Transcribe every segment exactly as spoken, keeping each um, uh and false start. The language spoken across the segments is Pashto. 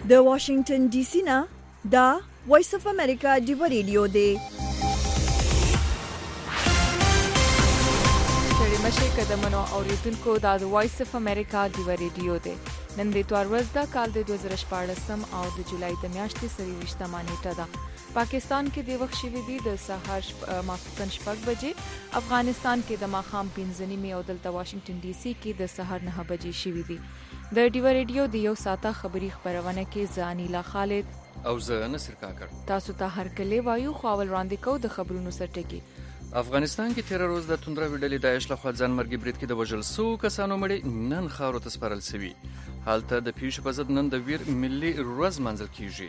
د واشنگټن ډي سي نه دا وایس اف امریکا ډیو ریډیو دی. ستړي مشي قدمونو اوریدونکو دا د وایس اف امریکا ډیو ریډیو دی. نن د اتوار ورځ د کال د دوه زره شپاړسم او د جولای د میاشتې سری وشتمه نیټه ده. پاکستان کې د وخت شوی دی د سهار ماسپښین شپږ بجې، افغانستان کې د ماښام پنځه نیمې او دلته واشنگټن ډي سي کې د سهار نه بجې شوی دی. د ډیو ریډیو د یو ساعته خبری خبرونه کې زانیلا خالد او زه نصر کاکړ تاسو ته هر کله وایو خو اول وړاندې کو د خبرونو سرټکی. افغانستان کې تیر روز د توندروي ډلې داعش له خوا ځانمرګي برید کې د وژل سو کسانو مړي نن خاورو ته سپارل شوي. حالته د پیښې په ضد نن د ویر ملي ورځ منځل کیږي.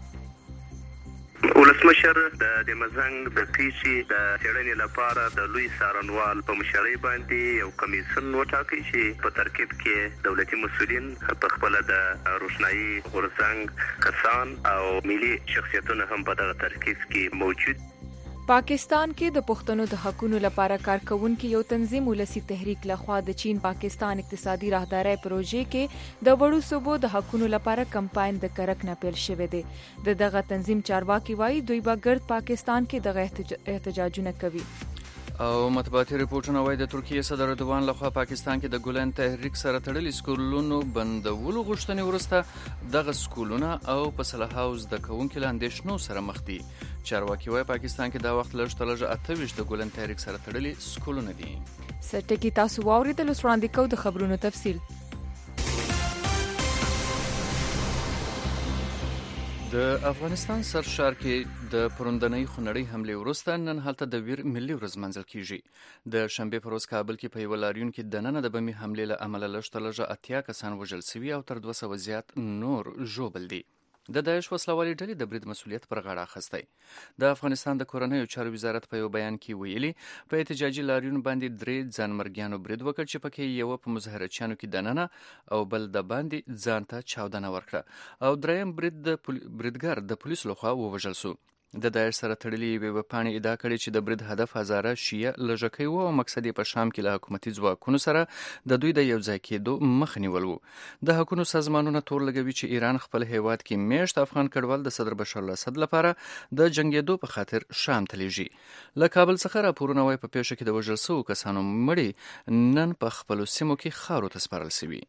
ولسمشر د دمزنګ د پیښې د څېړنې لپاره د لوی څارنوال په مشرۍ باندې یو کمیسیون وټاکي چې په ترکیب کې دولتي مسؤلین په خپل د روشنايي غورځنګ کسان او ملي شخصیتونه هم په دغه ترکیب کې موجود. پاکستان کې د پښتنو د حقوقو لپاره کارکونکو یو تنظیم ولسی تحریک لخوا د چین پاکستان اقتصادي راهداري پروژې کې د وړو صوبو د حقوقو لپاره کمپاین د کرک نه پیل شوې ده. د دغه تنظیم چارواکي وایي دوی به ګرد پاکستان کې دغه احتجاجونه کوي. او مطبوعاتي رپورټونه وایي د ترکیه صدر اردوغان لخوا پاکستان کې د ګولن تحریک سره تړلي سکولونو بندولو غوښتنې وروسته دغه سکولونه او په صلاح هاوس د کوونکو لاندېشنو سره مخ دي. چارواکي وایي پاکستان کې دا وخت لږ تر لږه اته ویشت د ګولن تحریک سره تړلي سکولونه دي. سرټکی تاسو واوریدل اوس وړاندې کوو د خبرونو تفصیل. د افغانستان سرشار کې د پروندنۍ خونړۍ حملې وروسته نن هلته د ویر ملي ورځ منځل کیږي. د شنبې په ورځ کابل کې په یو لاریون کې دننه د بمي حملې له امله لږ تر لږه اتیا کسان وژل شوي او تر دوه سوه زیات نور ژوبل دي. د داعش وسلوالي ډلې د برید مسؤلیت پر غاړه اخیستی. د افغانستان د کورنیو چارو وزارت په یو بیان کې ویلي په احتجاجي لاریون باندې درې ځانمرګیانو برید وکړ چې پکې یو په مظاهرچیانو کې دننه او بل د باندې ځان ته چاودنه ورکړه او دریم برید د پل... بریدګر د پولیسو لخوا ووژل شو. د داعش سره تړلې یوې وپاڼې ادعا کړې چې د برید هدف هزاره شیعه لږکۍ وو او مقصد یې په شام کې له حکومتي ځواکونو سره د دوی د یو ځای کېدو مخه نیول وو. د حقوقو سازمانونه تور لګوي چې ایران خپل هیواد کې میشت افغان کډوال د صدر بشار الاسد لپاره د جنگېدو په خاطر شام ته لیږي. له کابل څخه راپورونه وایي په پیښه کې د وژل شوو کسانو مړي نن په خپلو سیمو کې خاورو ته سپارل شوي.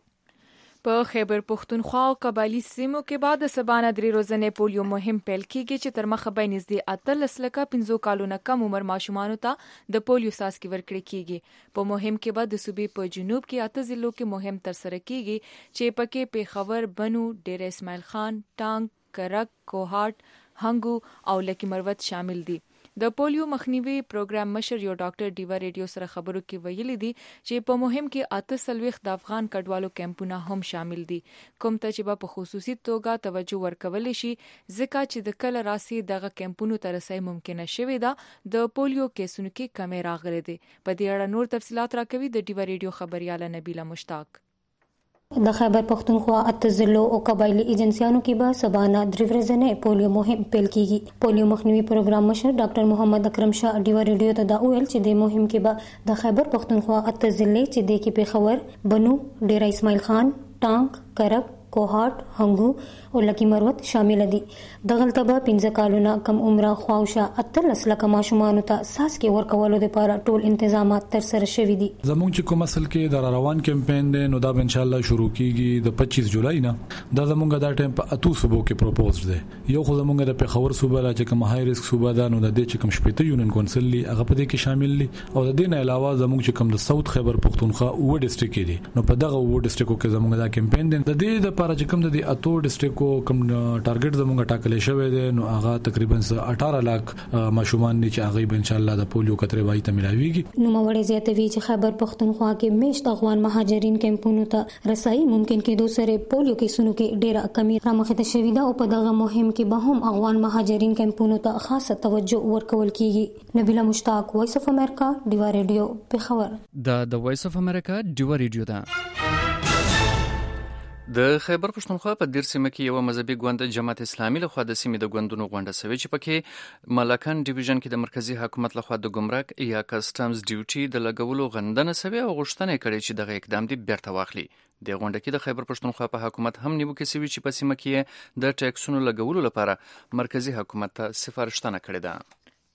په خیبر پختونخوا او قبایلی سیمو کې بعد د سبانه درې ورځې پولیو مهم پیل کیږي چې تر مخه به نږدې اتلس لکه پنځه کالو نه کم عمر ماشومانو ته د پولیو څاڅکي ورکړل کیږي. په مهم کې به د صوبې په جنوب کې اته ضلعو کې مهم ترسره کیږي چې پکې پیښور، بنو، ډیر اسماعیل خان، ټانک، کرک، کوهاټ، هنګو او لکی مروت شامل دي. د پولیو مخنیوي پروګرام مشر یو ډاکټر ډیو ریډیو سره خبرو کې ویلي دي چې په مهم کې اته سلويخ د افغان کډوالو کیمپونه هم شامل دي، کوم ته چې په خصوصي توګه توجه ورکول شي ځکه چې د کله راسي دغه کیمپونو ته رسي ممکنه شوې ده. د پولیو کیسونو کې کمی راغلي دي. په دې اړه نور تفصيلات راکوي د ډیو ریډیو خبرياله نبیله مشتاق. د خیبر پختونخوا اته ضلعو او قبایلی ایجنسیانو کې به سبانه درې ورځې پولیو مهم پیل کیږي. پولیو مخنیوي پروګرام مشر ډاکټر محمد اکرم شاه ډیو ریډیو ته دا ویل چې د مهم کې به د خیبر پختونخوا اته ضلع چې د کې پیښور، بنو، ډیر اسماعیل خان، ټانک، کرک، کوهاټ، هنګو او لکی مروت شامل دي. دغلته به پنځه کالونه کم عمره خواوشه اتلس لکه ماشومان ته څاڅکي ورکولو لپاره ټول انتظامات تر سره شوي دي. زموږ چې کوم اصل کې د روان کمپاین دی نو دا ان شاء الله شروع کیږي د پچیس جولای نه. دا زموږ د ټیم په اتو صوبو کې پروپوز دی. یو خو زموږ د پیښور صوبه را چې کوم های ریسک صوبه ده نو د دې چې کوم شپږ یونین کونسل لی هغه په دې کې شامل دي او د دې نه علاوه زموږ چې کوم د ساوث خیبر پختونخوا و ډیسټریکټ کې دي نو په دغه و ډیسټریکټ کې زموږ د کمپاین دی. د دې لپاره چې کوم د اتو ډیسټریکټ کو کوم ټارګټ زموږ ټاکل شوی دی نو هغه تقریبا اټھارہ لک ماشومان دي چې هغه ان شاء الله د پولیو کترې وای ته ملاويږي. نو موري زیاتوي چې خیبر پختونخوا کې میشت افغان مهاجرین کیمپونو ته رسایي ممکن کېدو سره پولیو کیسونو کې ډېره کمی رامخته شوې ده او په دغه مهم کې به هم افغان مهاجرین کیمپونو ته خاصه توجه ورکول کیږي. نبیله مشتاق، وایس اف امریکا، ډیو ریډیو، پیښور. د د وایس اف امریکا ډیو ریډیو ده. د خیبر پښتونخوا په دیر سیمه کې یو مذهبي ګوند جماعت اسلامي له خوا د سیمې د ګوندونو غونډه شوې چې پکې ملاکان ډیویژن کې د مرکزی حکومت له خوا د ګمرک یا کسټمز ډیوټي د لګولو غندنه شوې او غوښتنه کړې چې دغه اقدام دی بیرته واخلي. د غونډه کې د خیبر پښتونخوا په حکومت هم نیوکه شوې چې په سیمه کې د ټیکسونو لګولو لپاره مرکزی حکومت ته سفارشتنه کړې ده.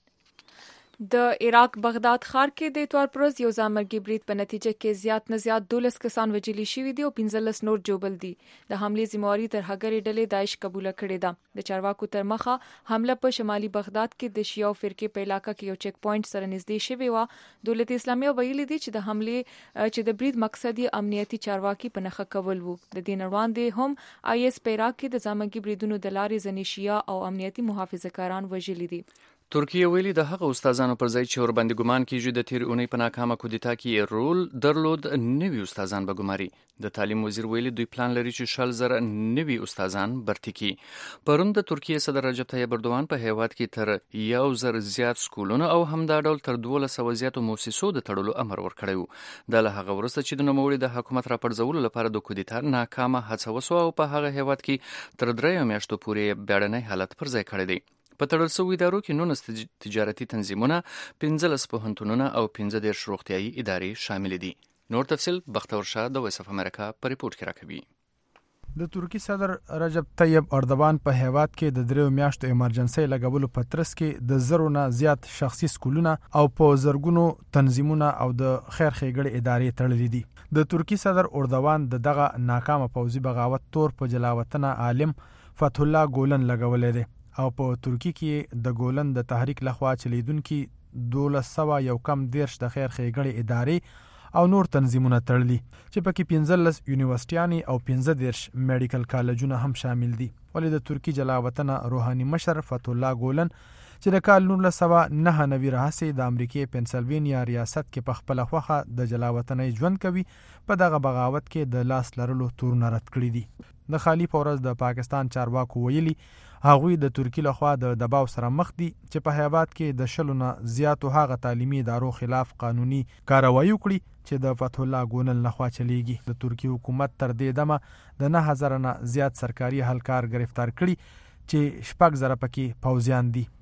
د عراق بغداد ښار کې د اتوار پروز یو ځانمرګي برید په نتیجه کې زیات نه زیات دولس کسان وژلي شوي دي او پنځلس نور جوبل دي. د حملې ذمہواري تر هغې ډلې داعش قبول کړې ده. د چارواکو تر مخه حمله په شمالي بغداد کې د شیعو فرقې په علاقه کې یو چیک پوینټ سره نږدې شوی و. دولت اسلامي ویلي دي چې د حملې چې د برید مقصد یې امنیتي چارواکي په نښه کول وو. د دې نه وړاندې هم آی اس په عراق کې د ځانمرګي بریدونو د لارې ځینې شیعه او امنیتي محافظه‌کاران وژلي دي. ترکیه ویلي د هغه استادانو پر ځای چې ورباندې ګمان کیږي د تیر اونۍ په ناکامه کودتا کې رول درلود نوي استادان به ګماري. د تعلیم وزیر ویلي دوی پلان لري چې شل زره نوي استادان برتي کی. پرون د ترکیه صدر رجب طیب اردوان په هیواد کې تر یو زر زیات سکولونو او همدا ډول تر دولس سوه زیاتو مؤسسو د تړلو امر ورکړی و. د له هغه وروسته چې د نوموړي د حکومت راپرځولو لپاره د کودتا ناکامه هڅه وسوه او په هغه هیواد کې تر دریو میاشتو پورې بیړنی حالت پر ځای کړی دی. په تړل شویو ادارو کې نولس تجارتي تنظیمونه، پنځلس پوهنتونونه او پنځه دېرش روغتیايي ادارې شامل دي. نور تفصیل بختور شاه د وایس اف امریکا په ریپورت کې راکوي. د ترکی صدر رجب طیب اردوان په هیواد کې د دریو میاشتو ایمرجنسي لګولو په ترڅ کې د زرو نه زیات شخصي سکولونه او په زرګونو تنظیمونه او د خیر ښېګړې ادارې تړلې دي. د ترکی صدر اردوان د دغه ناکامه پوځي بغاوت تور په جلاوطنه عالم فتح الله ګولن لګولې دي او په ترکی کې د ګولن د تحریک لخوا چلیدونکي دولس سوه یو کم دیرش د خیر ښېګړې ادارې او نور تنظیمونه تړلي چې پکې پنځلس یونیورسټیانې او پنځه دیرش میډیکل کالجونه هم شامل دي. ولې د ترکی جلاوطنه روحاني مشر فتح الله ګولن چې د کال نولس سوه نهه نوي راهیسې د امریکې پنسلوینیا ریاست کې په خپله خوښه د جلاوطنۍ ژوند کوي، په دغه بغاوت کې د لاس لرلو تورونه رد کړي دي. د خالی په ورځ د پاکستان چارواکو ویلي هغوی د ترکی لخوا د دباو سره مخ دي چې په هیواد کې د شلو نه زیاتو هغه تعلیمي ادارو خلاف قانوني کاروایی وکړي چې د فتح الله ګولن لخوا چلیږي. د ترکی حکومت تر دې دمه د نه هزاره نه زیات سرکاري اهلکار گرفتار کړي چې شپږ زره پکې پوځیان دي.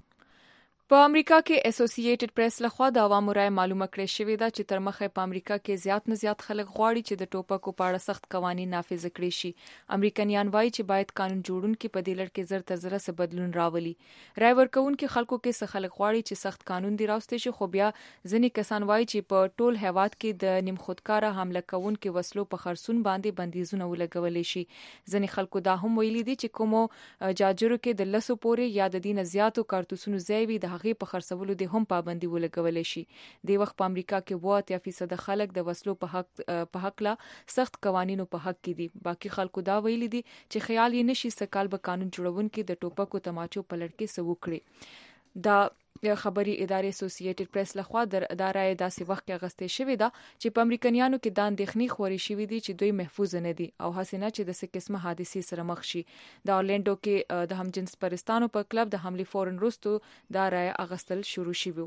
په امریکا کې اسوسییټډ پریس لخوا د عوامو رائے معلومه کړې شوې ده چې تر مخه په امریکا کې زیات نه زیات خلک غواړي چې د ټوپکو په اړه سخت قوانین نافذ کړي شي. امریکایان وایي چې باید قانون جوړونکي په دې لړ کې زر تر زره څه بدلون راولي. رائے ورکوونکي خلکو کې څه خلک غواړي چې سخت قانون دی راوستي شي، خو بیا ځینې کسان وایي چې په ټول هیواد کې د نیم خودکاره حمله کوونکو وسلو په خرڅون باندې بندیزونه ولګولې شي. ځینې خلکو دا هم ویلي دي چې کومو جاجرو کې د لسو پورې یا د دې نه زیاتو کارتوسونو ځای وي د هغې په خرڅولو د هم پابندي ولګولې شي. د وخت په امریکا کې اووه اتیا فیصد خلک د وسلو په حق په حق لا سخت قوانینو په حق کې دي. باقي خلکو دا ویلي دي چې خیال یې نشي سکال به قانون جوړونکي د ټوپکو تماچو په لړ کې څه وکړي. دا خبري ادارې اسوسییټډ پریس لخوا د ادارې داسې وخت کې اغستې شوې ده چې په امریکایانو کې دا اندېښنې خوري شوې دي چې دوی محفوظ نه دي او هڅه نه چې د څه قسمه حادثې سره مخ شي. د اورلینډو کې د همجنس پرستانو په کلب د حملې فورن وروسته دا رائے اغستل شروع شوی.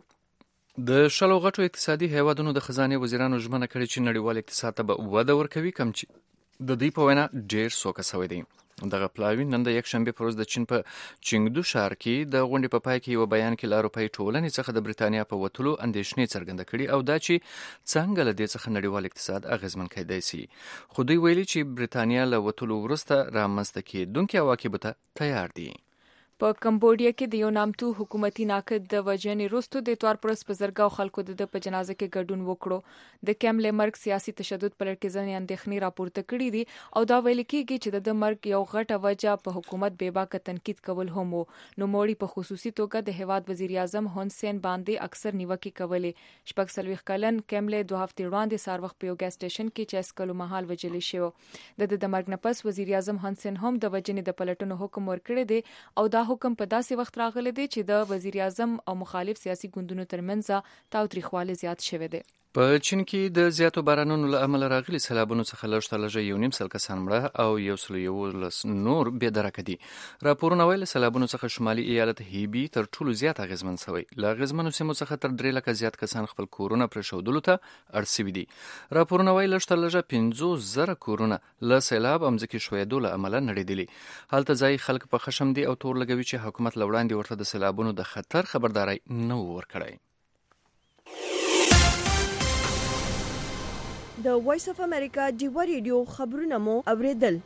د شلو غټو اقتصادي هیوادونو د خزانې وزیرانو ژمنه کړې چې نړیوال اقتصاد ته به وده ورکوي، کم چې د دوی په وینا ډېر سوکه شوی دی. دغه پلاوی نن د یک شنبه پر ورځ د چین په چنګدو ښار کې د غونډې په پای کې یو بیان کې لا اروپایي ټولنې څخه د بریتانیا په وتلو اندېښنې څرګنده کړي او دا چې څنګه له دې څخه نړیوال اقتصاد اغیزمن کېدای شي. خو دوی ویلي چې بریتانیا له وتلو وروسته رامنځته کېدونکي عواقبو ته تیار دي. په کمبودیا کې د یو نامتو حکومتي ناقد د وژنې وروسته د اتوار پر ورځ په زرګاو خلکو د په جنازه کې ګډون وکړو. د کیم له مرګ سیاسي تشدد په لړ کې ځینې اندېښنې راپورته کړي دي او دا ویل کېږي چې د مرګ یو غټه وجه په حکومت بې باکه تنقید کول هم وو. نوموړي په خصوصي توګه د هیواد وزیر اعظم هون سین باندې اکثر نیوکې کولې. شپږ څلوېښت کلن کیم له دوه هفتې وړاندې سهار وخت په یو ګاز سټیشن کې چې اسکلو مهال وژل شو. د د مرګ نه پس وزیر اعظم هون سین هم د وژنې د پلټنو حکم ورکړی دی او دا حکم په داسې وخت راغلی دی چې د وزیر اعظم او مخالف سیاسي ګوندونو ترمنځ تاوتریخوالی زیات شوی دی. په چین کې د زیاتو بارانونو له امله راغلي سیلابونو څخه لږ تر لږه یو نیم سل کسان مړه او یو سل یولس نور بې درکه دي. راپورونه وایي له سیلابونو څخه شمالي ایالت هیبي تر ټولو زیات اغېزمن شوی. له اغېزمنو سیمو څخه تر درې لکه زیات کسان خپل کورونه پرېښودلو ته اړ سوي دي. راپورونه وایي لږ تر لږه پنځوس زره کورونه له سیلاب او مځکې ښویېدو له امله نړېدلي. هلته ځایي خلک په خشم دي او تور لګوي چې حکومت له وړاندې ورته د سیلابونو د خطر خبرداری نه و ورکړی. د وایس اف امریکا ډیوا ریډیو خبرونه مو اوریدل.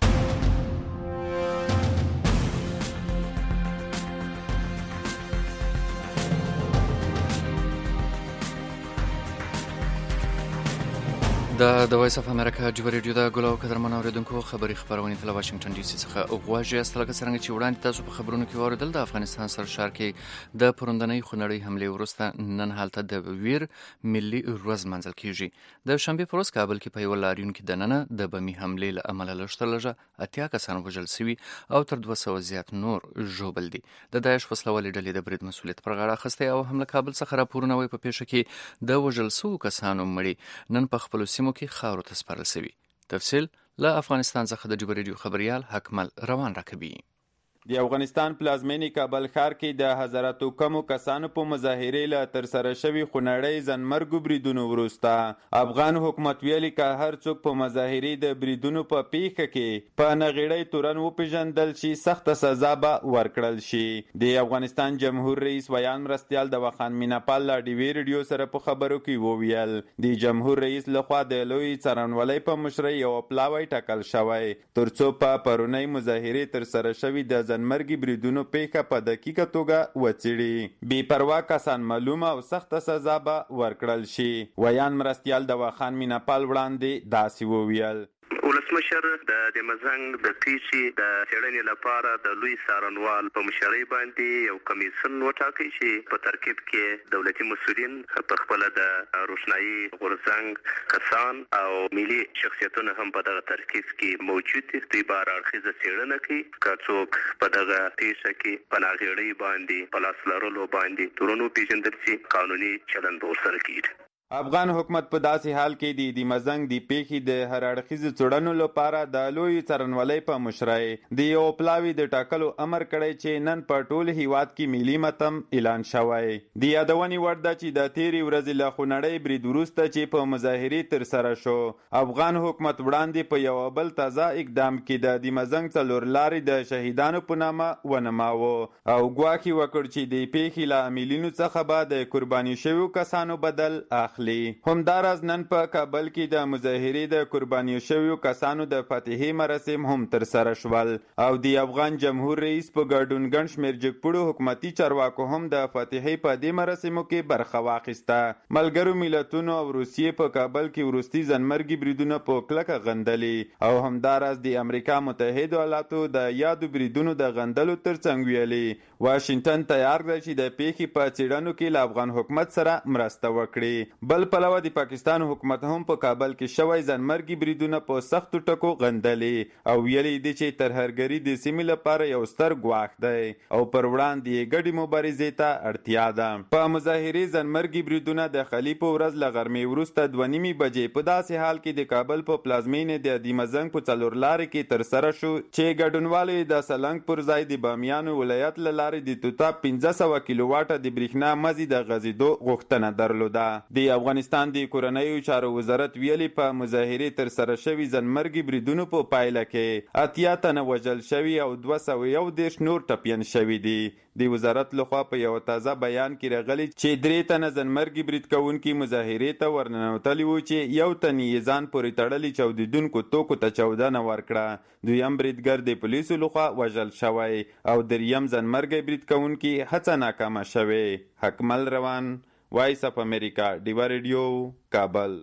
دا د وایس اف امریکا ډیوا ریډیو د ګلو قدرمن اوریدونکو خبري خبرونه تل واشنگټن ډي سي څخه غواړي استلګه څنګه چې وړاندې تاسو په خبرونو کې اوریدل د افغانستان سرشار کې د پروندنۍ خونړۍ حمله وروسته نن حالت د ویر ملي ورځ منځل کیږي. د شنبه پر ورځ کابل کې په یو لاریون کې د نننه د بمی حمله له امله لږ تر لږه اتیا کسان وژل شوي او تر دوه سوه زیات نور ژوبل دي. د داعش وسلوالې ډلې د برید مسؤلیت پر غاړه اخیستی او هم له کابل څخه راپورونه وایي په پیښه کې د وژل شوو کسانو مړي نن په خپلو سیمو کې خاورو ته سپارل شوي. تفصیل له افغانستان څخه د ډیوا ریډیو خبريال حکمل روان راکوي. د افغانستان پلازمینی کابل ښار کې د هزاراتو کمو کسانو په مظاهرې له ترسره شوي خونړۍ ځانمرګو بریدونو وروسته افغان حکومت ویلي که هر څوک په مظاهرې د بریدونو په پیښه کې په نغېړۍ تورن وپېژندل شي سخته سزا به ورکړل شي. د افغانستان جمهور رئیس ویان مرستیال دواخان میناپال له ډیوي ریډیو سره په خبرو کې وویل د جمهور رئیس لخوا د لوی څارنوالۍ په مشرۍ یو پلاوی ټاکل شوی ترڅو په پرونۍ مظاهرې ترسره شوي د ځانمرګي بریدونو پیښه په دقیقه توګه وڅېړي. بې پروا کسان معلومه او سخته سزا به ورکړل شي. ویان مرستیال دواخان میناپال وړاندې داسې وویل. ولسمشر د د مزنګ د پیسې د چړنې لپاره د لوی سارنوال په مشرۍ باندې یو کمیسیون وټاکي چې په ترکیب کې دولتي مسؤلین په خپل د روشنايي غورځنګ کسان او ملي شخصیتونه هم په دغه ترکیب کې موجود دي. دوی بار اړخیزه څېړنه کوي که څوک په دغه پیښه کې په ناغېړۍ باندې په لاس لرلو باندې تورن وپېژندل شي قانوني چلند به ورسره کېږي. افغان حکومت په داسې حال کې د د مزنګ د پیښې د هر اړخیزو څېړنو لپاره د لوی څارنوالۍ په مشرۍ د یو پلاوي د ټاکلو امر کړی چې نن په ټول هیواد کې ملي متم اعلان شوی. د یادونې وړ ده چې د تېرې ورځې له خونړۍ برید وروسته چې په مظاهرې ترسره شو افغان حکومت وړاندې په یو بل تازه اقدام کې د د مزنګ څلور لارې د شهیدانو په نامه ونماوه او ګواښ وکړ چې د پیښې له عاملینو څخه به د قرباني شویو کسانو بدل اخلي. همداراز نن په کابل کې د مظاهرې د قرباني شویو کسانو د فاتحې مراسم هم ترسره شول او د افغان جمهور رئیس په ګډون ګڼ شمېر جګپوړو حکومتي چارواکو هم د فاتحې په دې مراسمو کې برخه واخیسته. ملګرو ملتونو او روسیې په کابل کې وروستي ځانمرګي بریدونه په کلکه غندلې او همداراز د امریکا متحده ایالاتو د یادو بریدونو د غندلو ترڅنګ ویلي واشنگټن تیار دی چې د پیښې په څېړنو کې له افغان حکومت سره مرسته وکړي. بل پلوه د پاکستان حکومت هم په کابل کې شوی ځانمرګي بریدونه په سختو ټکو غندلې او ویلي دي چې ترهرګري د سیمې لپاره یو ستر ګواښ دی او پر وړاندې یې ګډې مبارزې ته اړتیا ده. په مظاهرې ځانمرګي بریدونه د خلی په ورځ له غرمې وروسته دوه نیمې بجې په داسې حال کې د کابل په پلازمینې د د مزنګ په څلور لارې کې ترسره شو چې ګډونوالو د سلنګ پر ځای د بامیانو ولایت له لارې د توتا پنځه سوه کیلو واټه د برېښنا مزي د غځېدو غوښتنه درلوده. د افغانستان د کورنیو چارو وزارت ویلي په مظاهرې ترسره شوي ځانمرګي بریدونو په پایله کې اتیا تنه وژل شوي او دوه سوه یو دېرش نور ټپیان شوي دي. د وزارت لخوا په یو تازه بیان کې راغلي چې درې تنه ځانمرګي برید کوونکي مظاهرې ته ورننوتلي وو چې یو تن یې ځان پورې تړلي چاودیدونکو توکو ته چاودنه ورکړه. دویم بریدګر د پولیسو لخوا وژل شوی او دریم ځانمرګي برید کوونکي هڅه ناکامه شوې. حکمل روان وایس اف امریکا ډیوا ریډیو کابل.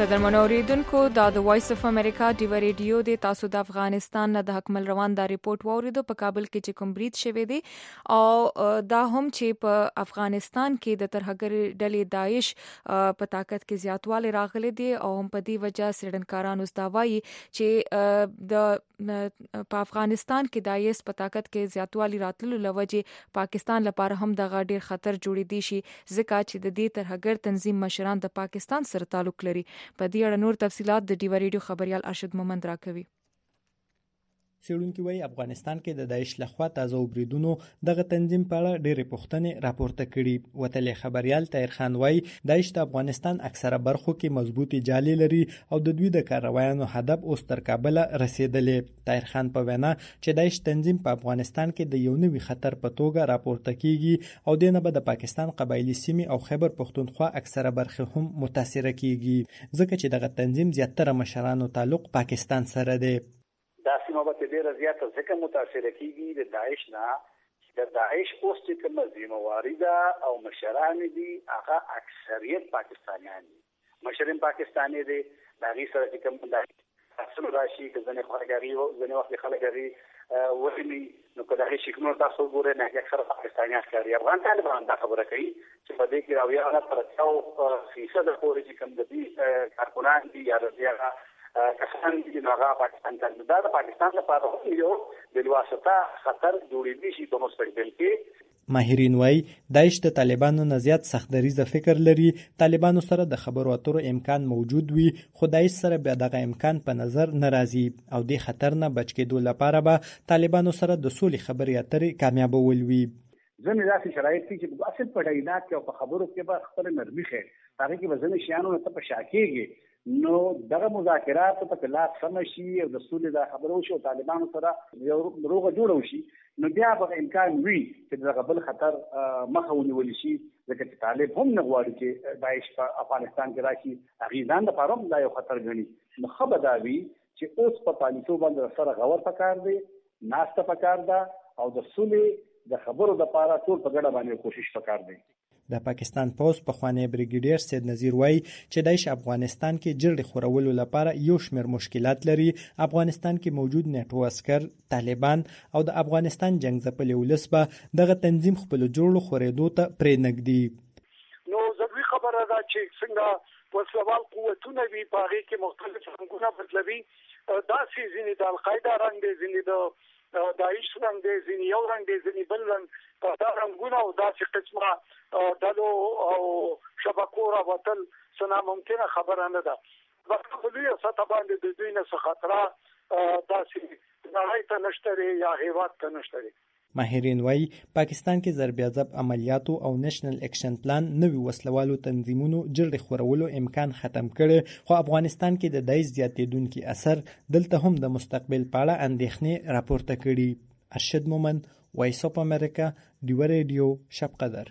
قدرمنو اوریدونکو دا د وایس اف امریکا ډیو ریډیو د تاسو د افغانستان نه د حکمل روان دا ریپورت ووریدو په کابل کې چې کوم برید شوی دی او دا هم چې په افغانستان کې د ترهګر ډلې داعش په طاقت کې زیاتوالی راغلی دی او هم په دې وجه سړنکارانو استاوایي چې د په افغانستان کې داعش په طاقت کې زیاتوالی راتللو لوجه پاکستان لپاره هم د غاډیر خطر جوړې دي شي ځکه چې د دې ترهګر تنظیم مشران د پاکستان سره تعلق لري. په دې اړه نور تفصيلات د ډیو ریډیو خبريال ارشد مومند راکوي. څېړونکي وايي افغانستان کې د داعش لخوا تازه وبریدونو دغه تنظیم په اړه ډېرې پوښتنې راپورته کړي. وتلې خبريال طاهر خان وايي داعش د افغانستان اکثره برخو کې مضبوطي جالي لري او د دوی د کاروایانو هدف اوس تر کابل رسیدلې. طاهر خان په وینا چې داعش تنظیم په افغانستان کې د یو نوي خطر په توګه راپورته کیږي او د نه به د پاکستان قبایلی سیمې او خیبر پښتونخوا اکثره برخې هم متاثر کیږي ځکه چې دغه تنظیم زیاتره مشرانو تعلق پاکستان سره دی. دا سیمه به ډیره زیاته ځکه متاثر کیږي د داعش نه چې د داعش اوس چې کومه ذمہواری ده او مشران دي هغه اکثریت پاکستانیان دي. مشرین پاکستاني دي د هغې سره چې کوم د اصل راشي که ځینې خواږري او ځینې وخت خلګري وهلي نو که د هغې شکلونه تاسو وګورئ نه اکثره پاکستانیان ښکاري. افغان طالبان دا خبره کوي چې په دې کې راویانه پر اتیاو فیصده پورې چې کوم د دې کارکنان دي یا د هغه کسان چې هغه پاکستان ته دا د پاکستان لپاره هم یو د واسطه خطر جوړېدلی شي په مستقبل کې. ماهرین وايي داعش د طالبانو نه زیات سختدریزه فکر لري. طالبانو سره د خبرو اترو امکان موجود وي خو داعش سره بیا دغه امکان په نظر نه راځي او د خطر نه بچ کېدو لپاره به طالبانو سره د سولې خبرې اترې کامیابول وي. ځینې داسې شرایط دي چې په اصل په ډاینات کې او په خبرو کې به خپله نرمي ښیي هغې کې به ځینې شیانو نه ته په شا کېږي نو دغه مذاکرات په کې لا سم شي او د سولې د خبرو شو طالبانو سره یو روغه جوړه وشي نو بیا به امکان وي چې دغه بل خطر مخه ونیول شي ځکه چې طالب هم نه غواړي چې داعش په افغانستان کې راشي هغې ځان لپاره هم دا یو خطر ګڼي. نو ښه به دا وي چې اوس په پالیسو باندې سره غور پکار دی ناسته پکار ده او د سولې د خبرو لپاره ټول په ګډه باندې کوشش پکار دی. د پاکستان پوز پخوانی بریګیډیر سید نذیر وایي چې داعش افغانستان کې جرړې خورولو لپاره یو شمېر مشکلات لري. افغانستان کې موجود نیټو عسکر طالبان او د افغانستان جنگ ځپلي ولس به دغه تنظیم خپل جوړو خورېدو ته پرې نږدي. نو ضروري خبره ده چې څنګه وسلوال قوتونه وي په هغې کې مختلف رنګونه بدلوي. داسې ځینې د القاعده رنګ دی ځینې د داعش رنګ دی ځینې یو رنګ دی ځینې بل رنګ دا رنګونه او داسې قسمه ډلو او شبکو راوتل څه ناممکنه خبره نه ده. په لویه سطح باندې د دوی نه څه خطره داسې نړۍ ته نشته دی یا هېواد ته نشته دی. ماهرین وايي پاکستان کې ضربیازب عملیاتو او نېشنل اکشن پلان نوي وسلوالو تنظیمونو جرړې خورولو امکان ختم کړي خو افغانستان کې د داعش زیاتېدونکي اثر دلته هم د مستقبل په اړه اندېښنې راپورته کړي. ارشد مومند وایس اف امریکا ډیو ریډیو شب قدر.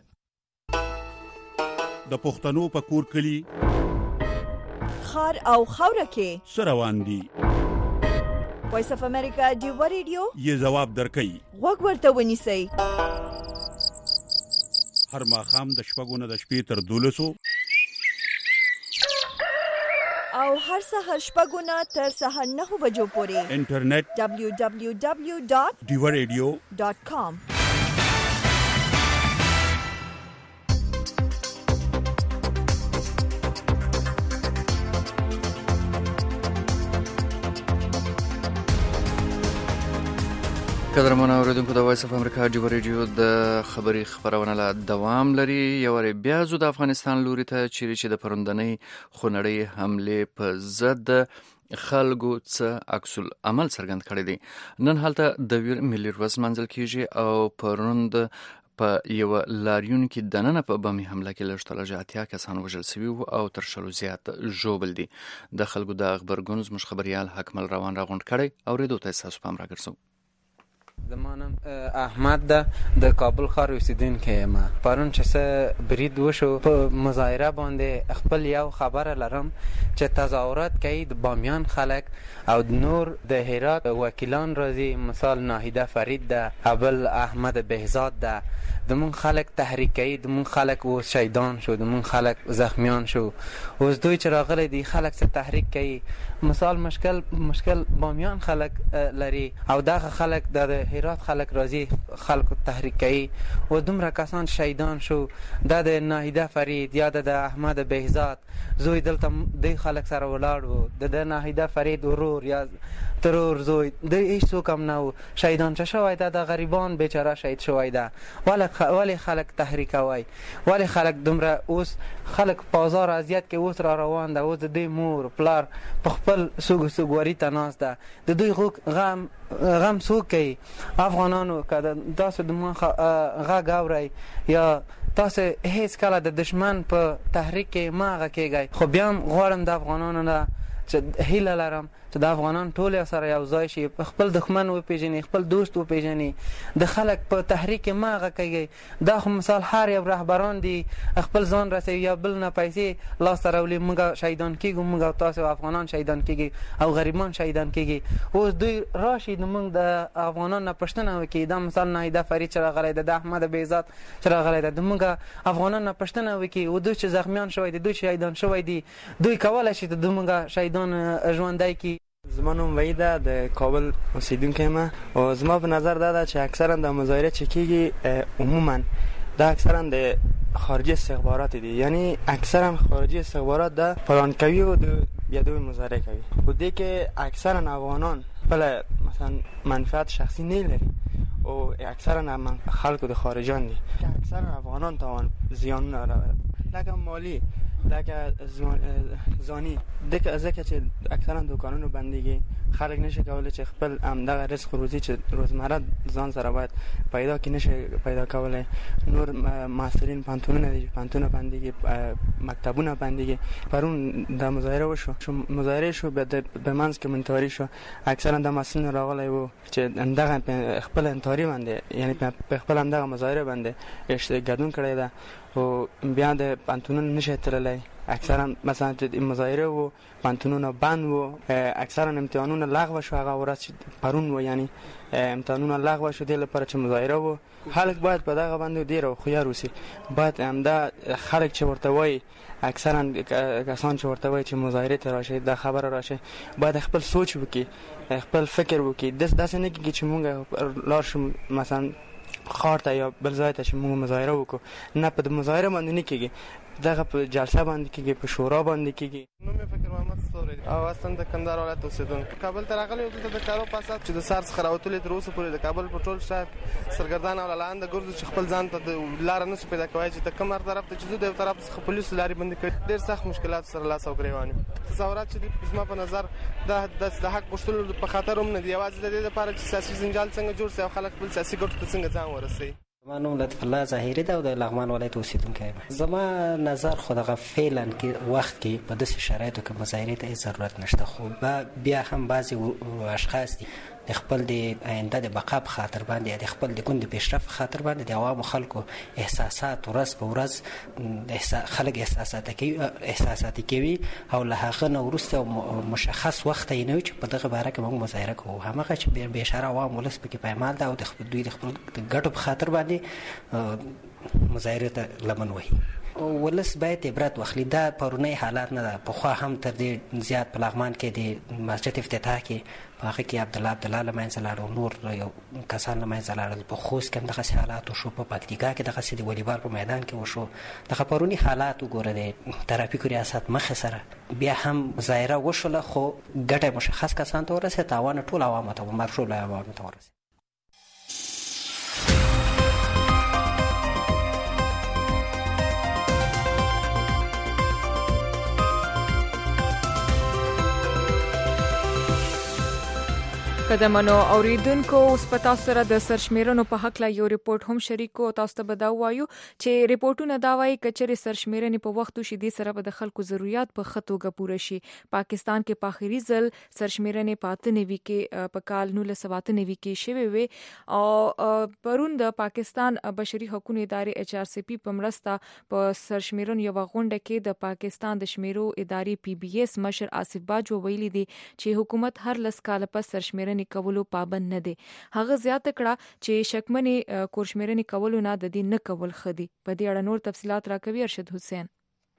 د پښتنو په کور کلی خار او خوره کې سروان دي وایس اف امریکا ډیو ریډیو یې جواب درکړي وګ ورته ونیسئ. هر ماښام د شپږو نه د شپې تر دولسو او هر سهار شپږو نه تر سهار نهو بجو پورې انټرنیټ دبلیو دبلیو دبلیو ډاٹ ډیو ریډیو ډاٹ کام. قدرمن اوریدونکو د وایس اف امریکا ډیو ریډیو د خبري خبرونه لا دوام لري. یو ری بیا زو د افغانستان لوري ته چیرې چې د پروندنۍ خونړۍ حمله په ضد خلکو څه عکس العمل څرګند کړی دی. نن هلته د ویر ملي ورځ منځل کیږي او پروند په یو لاریون کې د نن په بمي حمله کې لږ تر لږه اتیا کسان وژل شوي او تر شلو زیات ژوبل دي. د خلکو د خبرګون زموږ خبريال حکمل روان راغونډ کړی او ریدو ته تاسو پام راګرځو. زمانم احمد ده د کابل ښار اوسیدونکی یم. پرون چې څه برید وشو په مظاهره باندې خپل یو خبره لرم چې تظاهرات کوي د بامیان خلک او نور د هرات وکیلان راځي، مثال ناهیده فرید ده، ابل احمد بهزاد ده. دمون خلک تحریک کوي، دمون خلک اوس شهیدان شو، دمون خلک زخمیان شو. اوس دوی چې راغلي دي خلک څه تحریک کوي. مثال مشکل مشکل بامیان خلک لري او دغه خلک د هرات خلک راځي خلک تحریک کوي او دومره کسان شهیدان شو. د ناهیده فرید یا د احمد بهزاد زوی دلته د خلک سره ولاړ وو، د ناهیده فرید ورور یا ترور زوی د هیڅ څوک هم نه و شهیدان چې شوی ده. د غریبان بیچاره شهید شوی ده. ولې خلک تحریک کوي؟ ولې خلک دومره اوس خلک بازار اذیت کې اوس را روان ده. اوس د دوی مور پلار په خپل سوګ سوګوري ته ناست ده. د دوی غم غم څوک کوي؟ افغانانو که تاسو د ما غږ اورئ یا تاسو هیڅ کله د دشمن په تحریک کې مه غږ کیږئ. خو بیا هم غواړم د افغانانو نه چې هیله لرم چې د افغانان ټول سره یو ځای شي، خپل دښمن وپېژني، خپل دوست وپېژني، د خلک په تحریک کې مه غږ کوي. دا خو مثال هر یو رهبران دي خپل ځان رسوي یا بل نه پیسې لاسته راولي. موږ شهیدان کېږو، موږ او تاسو افغانان شهیدان کېږي او غریبان شهیدان کېږي. اوس دوی راشي د موږ د افغانان نه پوښتنه وکړي. دا مثال ناهیده فرید چې راغلی ده، د احمد بهزاد چې راغلی ده، د موږ افغانان نه پوښتنه وکړي او دوی چې زخمیان شوی دي، دوی شهیدان شوی دي، دوی کولی شي د موږ شهیدان ژوندی کړي. زما نوم وحید ده، د کابل اوسیدونکی یم او زما په نظر دا ده چې اکثرا د مظاهره چې کېږي عموما دا اکثرا د خارجي استخبارات دي، یعنی اکثرا خارجي استخبارات دا پلان کوي او د بیادوی مظاهره کوي. خو دې کې اکثرا افغانان خپل مثلا منفعت شخصي نه لري او اکثرا خلکو د خارجان دي. اکثرا افغانان تاوان زیان راوړي، لکه مالی، لکه زانی، دغه ځکه چې اکثرا دکانونو بنديږي، خلک نشه کولای چې خپل همدغه رزق روزي چې روزمره ځان سره باید پیدا کړي نشه پیدا کولای. نور ماسترین پانتونونه دي، پانتونه بنديږي، مکتبونه بنديږي. پرون د مظاهره وشو، مظاهره شو به منځ کې منتوري شو. اکثرا د مسلمان راغلی وو چې همدغه خپل انتوري باندې، یعنی په خپل همدغه مظاهره باندې ګډون کړی ده او بیا د پانتونونه نشه تللی. اکثرا مثلا د مظاهره وو پانتونونه بند وو، اکثرا امتحانونه لغو شو. هغه ورځ چې پرون وو یعنی امتحانونه لغو شو د لپاره چې مظاهره وو. خلک باید په دغه باندې ډیر خویا روسی باید همدا خلک چې ورته وای، اکثرا کسان چې ورته وای چې مظاهره ته راشه، د خبره راشه، باید خپل سوچ وکړي، خپل فکر وکړي. داس داسې نه کېږي چې مونږ لار شو مثلا خار ته یا بل ځای ته چې موږ مظاهره وکړو. نه، په مظاهره باندې نه کېږي، دغه په جلسه باندې کېږي، په شورا باندې کېږي. نوم یې فکر محمد ستوري او اصلا د کندهار ولایت اوسېدونکی. کابل ته راغلی وو د کارو په اساس چې د سار څخه راوتلې تر اوسه پورې د کابل په ټول شهر سرګردان او لاندې ګرځي چې خپل ځان ته د لار نه پیدا کوي چې ته کوم طرف ته چې د یو طرف څخه پولیس لارې بندي کړي. ډېر سخت مشکلات سره لاس او ګریوان دي. تصورات چې زما په نظر د حق غوښتلو په خاطر هم نه دی، یوازې د دې لپاره چې سیاسي جنجال څنګه جوړ شي او خلک خپل سیاسي ګټو ته څنګه ځان ورسوي. زما نوم لطف الله ظاهري ده او د لغمان ولایت اوسیدونکی یم. زما نظر خو دغه فعلا کې وخت کې په داسې شرایطو کې مظاهرې ته هېڅ ضرورت نشته، خو بیا هم بعضې اشخاص دي د خپل د آینده د بقا په خاطر باندې، د خپل د ګوند د پیشرفت په خاطر باندې د عوامو خلکو احساسات ورځ په ورځ خلک احساسات کوي احساساتي کوي او له هغه نه وروسته مشخص وخت یې نه وي چې په دغه باره کې موږ مظاهره کوو. هماغه چې بېشاره عوام ولس پکې پایمال ده او د دوی د خپل ګټو په خاطر باندې مظاهره ته لمن وهي. ولس باید عبرت واخلي. دا پرونی حالات نه ده، پخوا هم تر دې زیات په لغمان کې د مسجد افتتاح کې په هغه کې عبدالله عبدالله له منځه لاړ، نور یو کسان له منځه لاړل. په خوست کې هم دغسې حالات وشو، په پکتیکا کې دغسې د والیبال په میدان کې وشو. دغه پرونی حالات وګوره د ترافیکو ریاست مخې سره بیا هم مظاهره وشوله، خو ګټه مشخص کسان ته ورسېد، تاوان ټول عوامو ته مرشول عوامو ته ورسېد. قدمنو اوریدونکو اوس په تاسو سره د سرشمیرنو په حق لا یو ریپورت هم شریکو تاسو ته بداو وایو چې ریپورتونه دا وایي کچره سرشمیرنې په وخت شي د سره د خلکو ضرورت په خطوګه پوره شي. پاکستان کې په اخیری ځل سرشمیرنې پاتې نیوي کې په کال نو لسوات نیوي کې شوی وي او پرون د پاکستان بشري حقوقو ادارې ایچ آر سی پی په مرسته په سرشمیرن یو غونډه کې د پاکستان د شمیرو ادارې پی بی ایس مشر آصف باجو ویلي دي چې حکومت هر لس کال پس سرشمیرنې کولو پابند نه دي. هغه زیات کړه چې شکمنې کورشمیرنې کولو نه د دې نه کول خدي. په دې اړه نور تفصيلات راکوي ارشد حسین.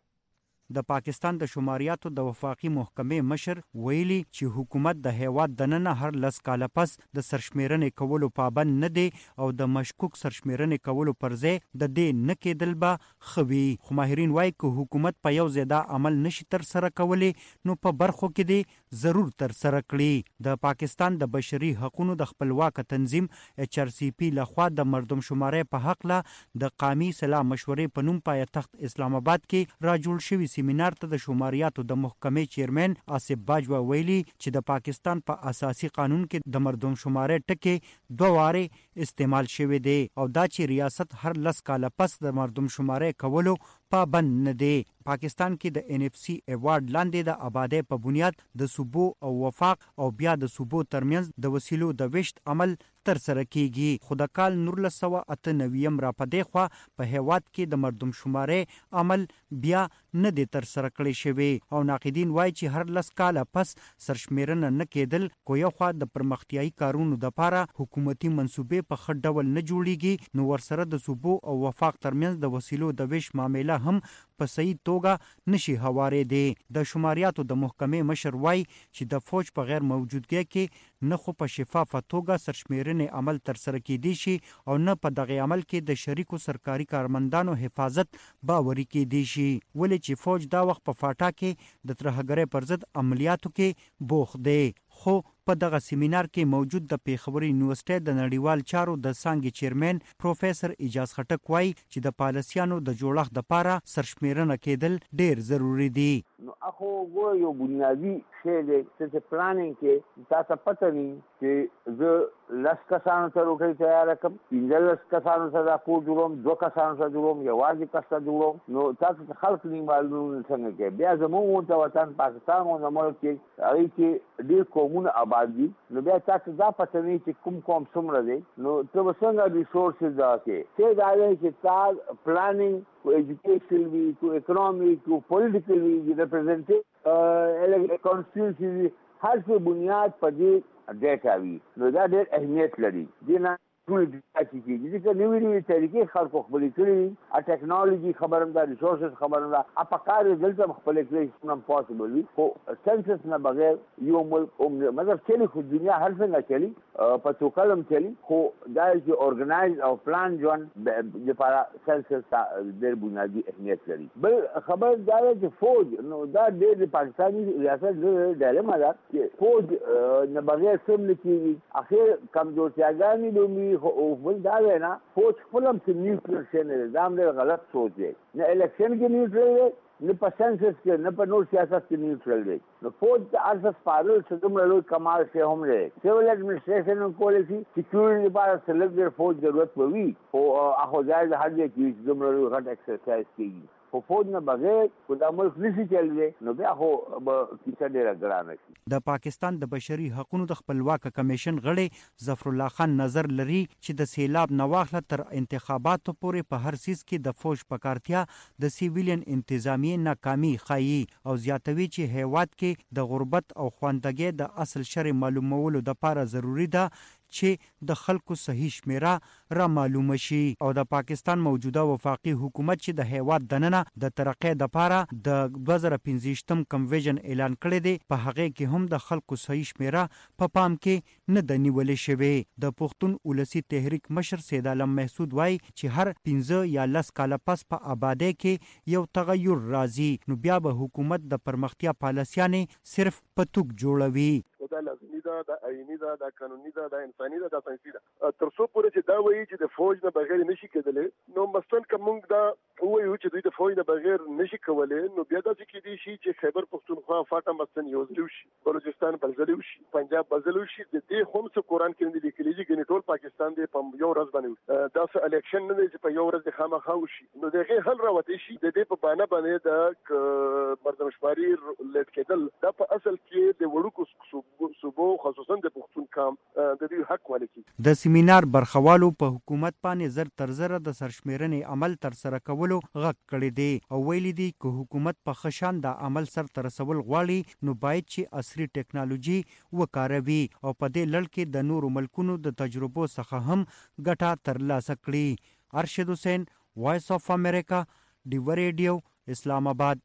د پاکستان د شماریاتو د وفاقي محکمې مشر ویلي چې حکومت د هیواد دننه هر لس کاله پس د سرشمیرنې کولو پابند نه دی او د مشکوک سرشمیرنې کولو پر ځای د دې نه کېدل به خوي. خو ماهرین وایي چې حکومت په یو ځای عمل نشي تر سره کولی نو په برخو کې دی ضرور تر سره کړي. د پاکستان د بشري حقوقو د خپلواک تنظیم ایچ آر سی پی لخوا د مردم شمارې په حق لا د قومي صلاح مشورې په نوم پایتخت اسلام آباد کې را جوړ شوی سیمینار ته د شماریاتو د محکمې چیرمن آصف باجوا ویلي چې د پاکستان په پا اساسي قانون کې د مردم شمارې ټکي دوه واره استعمال شوی دی او دا چې ریاست هر لس کاله پس د مردم شمارې کولو پابند نه دی. پاکستان کې د ان اف سی ایوارډ لاندې د آبادی په بنیاد د صوبو او وفاق او بیا د صوبو ترمنځ د وسیلو د وشت عمل تر سره کیږي. خو د کال نولس سوه اته نوي را پدې خوا په هیواد کې د مردم شمارې عمل بیا نه دی تر سره کړی شوی او ناقدین وایي چې هر لس کاله پس سرشمیرنه نه کېدل کو یو خوا د پرمختیایي کارونو د لپاره حکومتي منصوبې په خټ ډول نه جوړیږي نو ورسره د صوبو او وفاق ترمنځ د وسیلو د وش معاملې هم په صحیح توګه نشي هوارې دي. د شماریاتو د محکمې مشر وایي چې د فوج په غیر موجودګۍ کې نه خو په شفافه توګه سرشمیرنې عمل تر سره کېدی شي او نه په دغه عمل کې د شریکو سرکاري کارمندانو حفاظت باوري کېدی شي. ولې چې فوج دا وخت په فاټا کې د ترهګرۍ پر ضد عملیاتو کې بوخت دی. خو په دغه سیمینار کې موجود د پیښور یونیورسيټي د نړیوال چارو د څانګې چیرمن پروفیسور اجاز خټک وایي چې د پالیسیانو د جوړښت لپاره سرشمیرنه کېدل ډیر ضروری دي. نو اخو وو یو بنیادی شی دی چې پلانینګ کې تاسو پته ني چې زه لاس کسانو ته روټي تیار کوم پنځه لاس کسانو سره پور جوړوم دوه کسانو سره جوړوم یوازې کسه جوړوم نو تاسو ته خلک نه معلوم څنګه کې بیا زموږ ته وطن پاکستان او زموږ کې هغه کې ډیر قومونه آباد دي نو بیا تاسو دا پته نه چې کوم قوم څومره دی نو ته څنګه ریسورسز دا کې چې دا چې تاسو پلانینګ کو ایجوکیشن وی کو اکنامي کو پولیټیکل وی ریپرزینټیو ا کانسټیټیوشن هر څه بنیاد په دې ډیټا وی نو دا ډېر اهمیت لري دینه ټول ډیټا چې چې نوې نوې طریقې خلکو خپل کړي ا ټیکنالوژي خبرم دا ریسورسز خبرم دا اپ کار دلته خپل کړي نو پاسبل وي خو سنسس نه بغیر یو ملک مطلب چې خو دنیا هر څنګه چلی په تو کلم چلی خو دا چې اورګنایز او پلان جوړ د لپاره سنسس ډېر بنیادی اهمیت لري. بل خبر دا چې فوج نو دا د پاکستاني ریاست د ډایلما دا چې فوج نه بغیر سم نه کیږي اخر کمزورتیاګانی دوی او بل دا نه فوج خپلم چې نیوټرل شي نه زام ډېر غلط سوچ دی نه الیکشن کې نیوټرل دی نه په سنسس کې نه په نور سیاست کې نیوټرل دی نو فوج د ارزس پارل چې دومره لوی کمال شي هم دی سیول اډمنسټریشن پالیسی سکیورټي لپاره سلیکټ فوج ضرورت وي او هغه ځای د هر ځای کې دومره لوی غټ ایکسرسایز کوي خو فوج نه بغیر کو د ملک نشي چلوي نو بیا خو به کیسه ډیره ګرانه شي. د پاکستان د بشري حقوقو د خپلواک کمیشن غړي ظفر الله خان نظر لري چې د سیلاب نواخله تر انتخاباتو پورې په هر سیس کې د فوج پکارتیا د سیویلین انتظامیه ناکامي خایي او زیاتوي چې هیواد کې د غربت او خواندګۍ د اصل شر معلومولو د لپاره ضروری ده چې د خلکو صحیح شمیره را معلوم شي او د پاکستان موجوده وفاقي حکومت چې د هیواد دننه د ترقۍ لپاره د دوه زره پنځه کم ویژن اعلان کړی دی په هغه کې هم د خلکو صحیح شمیره په پام کې نه د نیولې شوی. د پښتون اولسي تحریک مشر سید عالم محسود وای چې هر پنځه یا لس کاله پس په آبادی کې یو تغیر راځي نو بیا به حکومت د پرمختیا پالیسیانې صرف پتوک جوړوي. دا لازمي علمي ده د آئینی ده د قانوني ده د انساني ده د ساينسي ده تر څو پورې چې دا وایي چې د فوج نه بغیر نشي کېدلی نو مثلا کوم دا وایي چې دوی د فوج نه بغیر نشي کولای نو بیا دا چې کېدی شي چې خیبر پختونخوا فاټا مثلا یو ځل شي بلوچستان بل ځل شي پنجاب بل ځل شي د دې هم څه قران کې د لیکلي چې ټول پاکستان دی په یو ورځ باندې دا څه الیکشن نه دی چې په یو ورځ د خامخا وشي نو دغه حل راوتی شي د دې په باندې باندې د مردمشماري لټ کېدل دا په اصل کې د وړوکو صوبو خصوصا د پښتونخوا د دې حق ولکې د سیمینار برخوالو په حکومت باندې زر تر زر د سرشمیرنې عمل تر سره کولو غږ کړی دی او ویلي دي چې حکومت په خشان د عمل سر تر رسول غواړي نو باید چې عصري ټکنالوژي وکاروي او په دې لړ کې د نورو ملکونو د تجربو څخه هم ګټه ترلاسه کړي. ارشد حسین، وایس اف امریکا، ډیو ریډیو، اسلام آباد.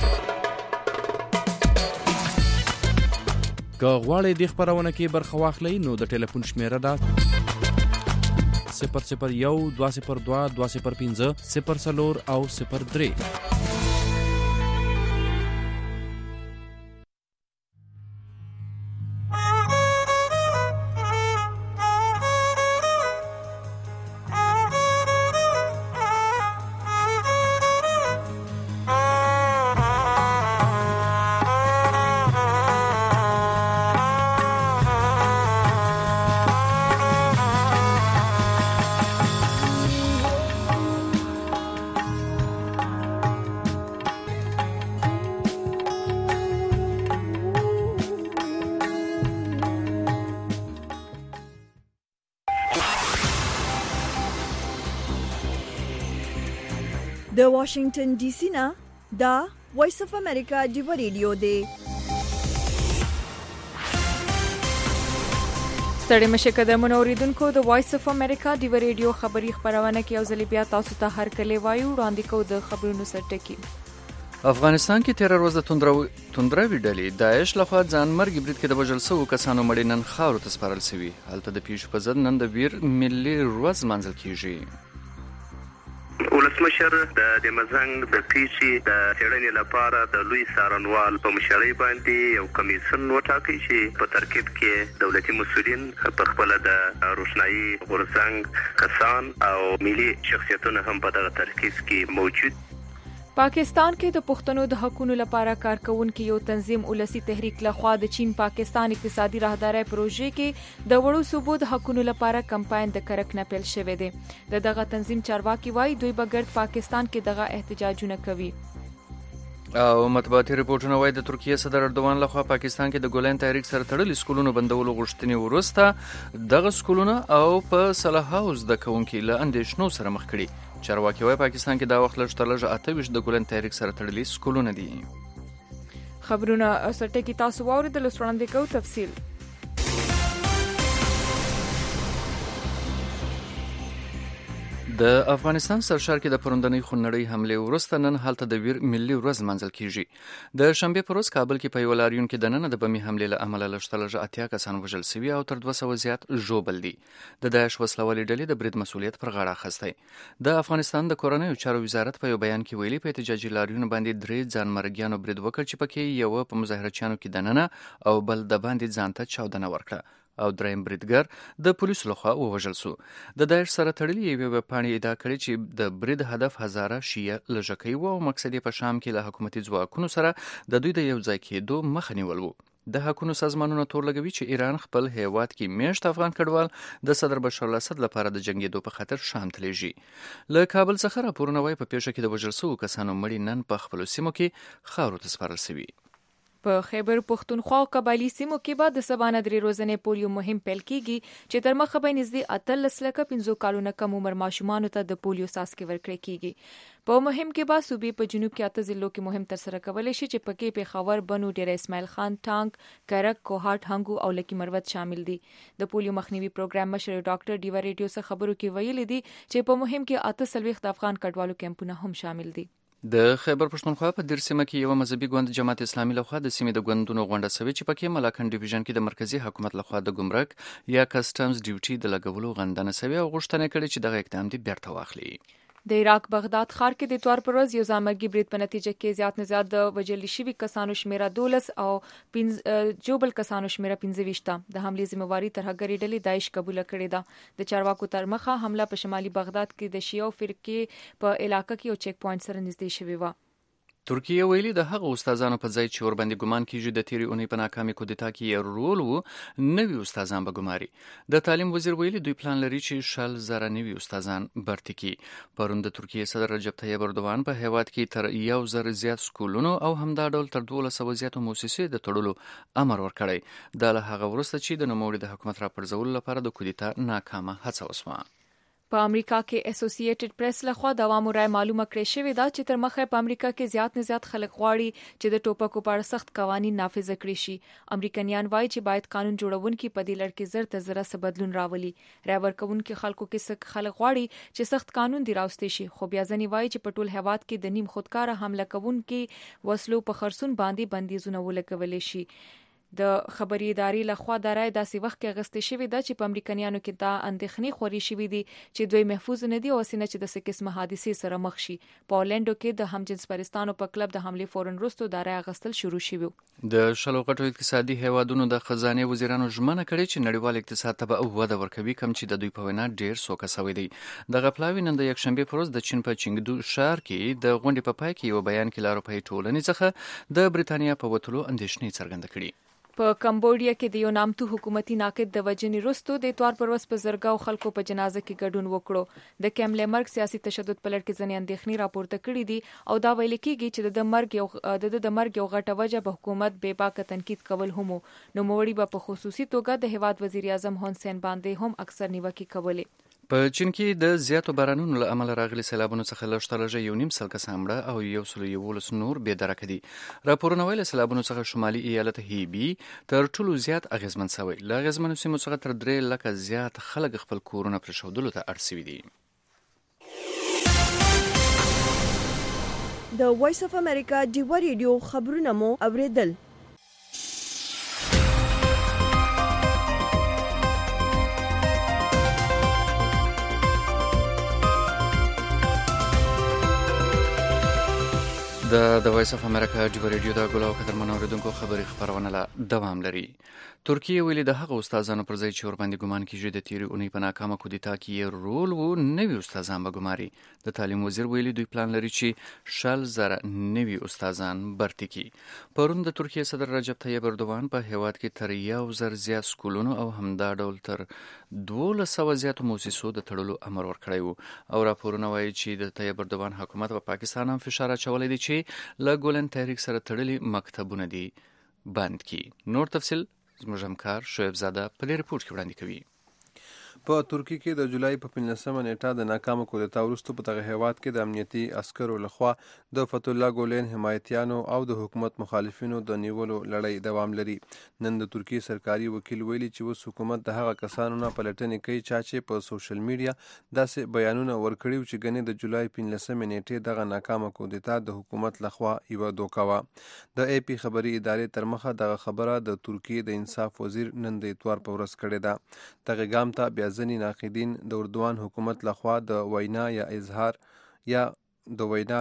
که غواړئ د خبرونه کې برخه واخلئ نو د ټلیفون شمیره ده صفر صفر یو دوه صفر دوه دوه صفر پنځه صفر څلور او صفر درې. د واشنگټن ډي سي نه دا وایس اف امریکا ډیو ریډیو دی. ستړي مشه قدمونه اوریدونکو د وایس اف امریکا ډیو ریډیو خبری خبرونه کې یو ځل بیا تاسو ته هر کله وایو وړاندې کو د خبرونو سرټکی. افغانستان کې تیر ورځ د توندروي ډلې داعش لخوا ځان مرګ برید کې د وژل شوو کسانو مړی نن خاورو ته سپارل شوي. هلته د پیښو په ضد نن د ویر ملي ورځ منځل کیږي. ولسمشر د مزنګ د پیسي د چړنې لپاره د لوی سارنوال په مشرۍ باندې یو کمیسیون وټاکي چې په ترکیب کې دولتي مسؤلین په خپل د روشنايي غورځنګ کسان او ملي شخصیتونه هم په دغه ترکیب کې موجود. پاکستان کې د پښتنو د حقوقو لپاره کارکونکو یو تنظیم ولسی تحریک لخوا د چین پاکستان اقتصادي راهداري پروژې کې د وړو صوبو د حقوقو لپاره کمپاین د کرک نه پیل شوې ده. د دغه تنظیم چارواکي وایي دوی بغیر پاکستان کې دغه احتجاجونه کوي. او مطبوعاتي رپورټونه وایي د ترکیه صدر اردوان لخوا پاکستان کې د ګولان تحریک سره تړلي سکولونو بندولو غوښتنې وروسته دغه سکولونه او په صلاح هاوس د کوونکو له اندېښنو سره مخ کړي. چارواکي وایي پاکستان کې دا وخت لږ تر لږه اته ویشت د ګولان تحریک سره تړلي سکولونه دي. خبرونه سرټکی تاسو واوریدل، وړاندې کوو تفصیل. د افغانستان سرشار کې د پروندنۍ خونړۍ حمله وروسته نن هلته د ویر ملي ورځ منځل کیږي. د شنبه پر ورځ کابل کې په یو لاریون کې د نن د بمي حمله له امله لږترلږه اتیا کسان وژل شوي او تر دوه سوه زیات ژوبل دي. د داعش وسلوالې ډلې د برید مسؤلیت پر غاړه اخیستی. د افغانستان د کورنیو چارو وزارت په یو بیان کې ویلي په احتجاجي لاریون باندې درې ځانمرګیانو برید وکړ چې پکې یو په مظاهرچیانو کې دننه او بل د باندې ځان ته چاودنه ورکړه او دریم بریدګر د پولیسو لخوا ووژل شو. د داعش سره تړلې یوې پاڼې ادعا کړې چې د برید هدف هزاره شیعه لږکي وو او مقصد یې په شام کې له حکومتي ځواکونو سره د دوی د یو ځای کېدو مخه نیول وو. د حکومت سازمانونو تور لګوي چې ایران خپل هیواد کې میشت افغان کډوال د صدر بشار الاسد لپاره د جنگیدو په خاطر شام ته لیږي. له کابل څخه راپورونه وایي په پیښه کې د وژل شوو کسانو مړي نن په خپلو سیمو کې خاورو ته سپارل شوي. په خیبر پښتونخوا او قبایلی سیمو کې به د سبانه درې روزنې پولیو مهم پیل کیږي چې تر مخه به نږدې اتلس لکه پنځه کالونه کم عمر ماشومانو ته د پولیو څاڅکي ورکړل کیږي. په مهم کې به صوبې په جنوب کې اته ضلعو کې مهم ترسره کولی شي چې پکې پېښور، بنو، ډیره اسماعیل خان، ټانک، کرک، کوهاټ، هنګو او لکی مروت شامل دي. د پولیو مخنیوي پروګرام مشر ډاکټر ډیوا ریډیو څخه خبرو کې ویلي دي چې په مهم کې اته څلوېښت افغان کډوالو کیمپونه هم شامل دي. د خیبر پښتونخوا په دیر سیمه کې یو مذهبي ګوند جماعت اسلامي لخوا د سیمې د ګوندونو غونډه شوې چې پکې ملاکنډ ډیویژن کې د مرکزی حکومت لخوا د ګمرک یا کسټمز ډیوټي د لګولو غندنه شوې او غوښتنه کړې چې دغه اقدام دې بیرته واخلي. د عراق بغداد ښار کې د اتوار پر ورځ یو ځانمرګي برید په نتیجه کې زیات نه زیات د وژل شوي کسانو شمیره دولس او جوبل کسانو شمیره پنځه ویشت ده. د حملې ذمہواری ترهګرې ډلې داعش قبول کړې ده. د چارواکو تر مخه حمله په شمالي بغداد کې د شیعو فرقې په علاقه کې یو چیک پوینټ سره نږدې شوې و. ترکیه ویلي د هغه استادانو په ځای چې ورباندې ګمان کیږي د تیری اونۍ په ناکامي کودتا کې یې رول وو، نوي استادان به ګماري. د تعلیم وزیر ویلي دوی پلان لري چې شل زره نوي استادان برتي کړي. پرون د ترکیه صدر رجب طیب اردوان په هیواد کې تر یو زر زیات سکولونو او همدا ډول تر دولس سوه زیاتو مؤسسې د تړلو امر ورکړی. دا له هغه وروسته چې د نوموړي د حکومت راپرځولو لپاره د کودتا ناکامه هڅه وسوه. په امریکا کې اسوسییټډ پریس لخوا د عوامو رای معلومه کړې شوې ده چې تر مخه په امریکا کې زیات نه زیات خلک غواړي چې د ټوپکو په اړه سخت قوانین نافذ کړي شي. امریکایان وایي چې باید قانون جوړونکي په دې لړ کې زر تر زره څه بدلون راولي. رای ورکوونکي خلکو کې څه خلک غواړي چې سخت قانون دی راوستي شي، خو بیا ځنې وایي چې په ټول هیواد کې د نیم خودکاره حمله کوونکي وسلو په خرڅون باندې بندیزونه ولګولی شي. د خبري ادارې لخوا د رای داسې وخت کې اغستې شوې ده چې په امریکایانو کې دا اندېښنې خوري شوې دي چې دوی محفوظ نه دي او سینه چې د څه قسمه حادثې سره مخ شي. په اورلنډو کې د همجنس پرستانو په کلب د حملې فورن وروسته د رای اغستل شروع شوی. د شلو غټو اقتصادي هیوادونو د خزانه وزیرانو ژمنه کړې چې نړیوال اقتصاد ته به وده ورکوي، کم چې د دوی په وینا ډیر سوکه شوی دی. د غپلاوی نن د یکشنبه پر ورځ د چین په چنګدو ښار کې د غونډې په پای کې یو بیان کې لا اروپایي ټولنې څخه د بریتانیا په وټلو اندېښنې څرګنده کړې. په کمبودیا کې د یو نامتو حکومتي ناقد د وژنې وروسته د اتوار پر ورځ په زرګاو خلکو په جنازه کې ګډون وکړو. د کیملې مرګ سیاسي تشدد په لړ کې ځینې اندېښنې راپورته کړې دي او دا ویل کېږي چې د مرګ یو د د مرګ یو غټه وجه په حکومت بې باکه تنقید کول هم. نوموړي به په خصوصي توګه د هیواد وزیر اعظم هون سین باندې هم اکثر نیوکې کولې. په چین کې د زیاتو بارانونو له امله راغلي سیلابونو څخه لږ تر لږه یو نیم سل کسان مړه او یو سل یولس نور بې درکه دي. راپورونه وایي له سیلابونو څخه شمالي ایالت هیبي تر ټولو زیات اغیزمن شوی. له اغیزمنو سیمو څخه تر درې لکه زیات خلک خپل کورونه پرېښودلو ته اړ شوي دي. د وایس اف امریکا ډیوا ریډیو خبرونه مو اوریدل. د د وایس اف امریکا ډیوا ریډیو د ګولاو قدرمن اوریدونکو خبري خبرونه لا دوام لري. ترکیه ویلي د هغه استادانو پر ځای چې ورباندې ګمان کیږي د تیری اونۍ په ناکامه کودتا کې یې رول وو، نوي استادان به ګماري. د تعلیم وزیر ویلي دوی پلان لري چې شل زره نوي استادان برتي کړي. پرون د ترکیه صدر رجب طیب اردوان په هیواد کې تر یو زر زیات سکولونو او همدا ډول تر دولس سوه زیاتو مؤسسو د تړلو امر ورکړی وو او راپورونه وایي چې د طیب اردوان حکومت په پاکستان هم فشار اچولی دی چې له ګولن تحریک سره تړلي مکتبونه دي بند کړي. نور تفصیل زموږ همکار شعیب زاده په دې رپورټ کې وړاندې کوي. په ترکی کې د جولای په پنځلسمه نیټه د ناکامه کودتا وروسته په دغه هیواد کې د امنیتي عسکرو لخوا د فتح الله ګولین حمایتیانو او د حکومت مخالفینو د نیولو لړۍ دوام لري. نن د ترکی سرکاري وکیل ویلي چې اوس حکومت د هغه کسانو نه پلټنې کوي چې په سوشل میډیا داسې بیانونه ورکړي چې ګنې د جولای پنځلسمه نیټې دغه ناکامه کودتا د حکومت لخوا یوه دوکه وه. د ای پی خبري ادارې تر مخه دغه خبره د ترکی د انصاف وزیر نن د اتوار په ورځ کړې ده. دغه ګام ته بیا ځینې ناقدین د اردوان حکومت لخوا د وینا یا اظهار یا د وینا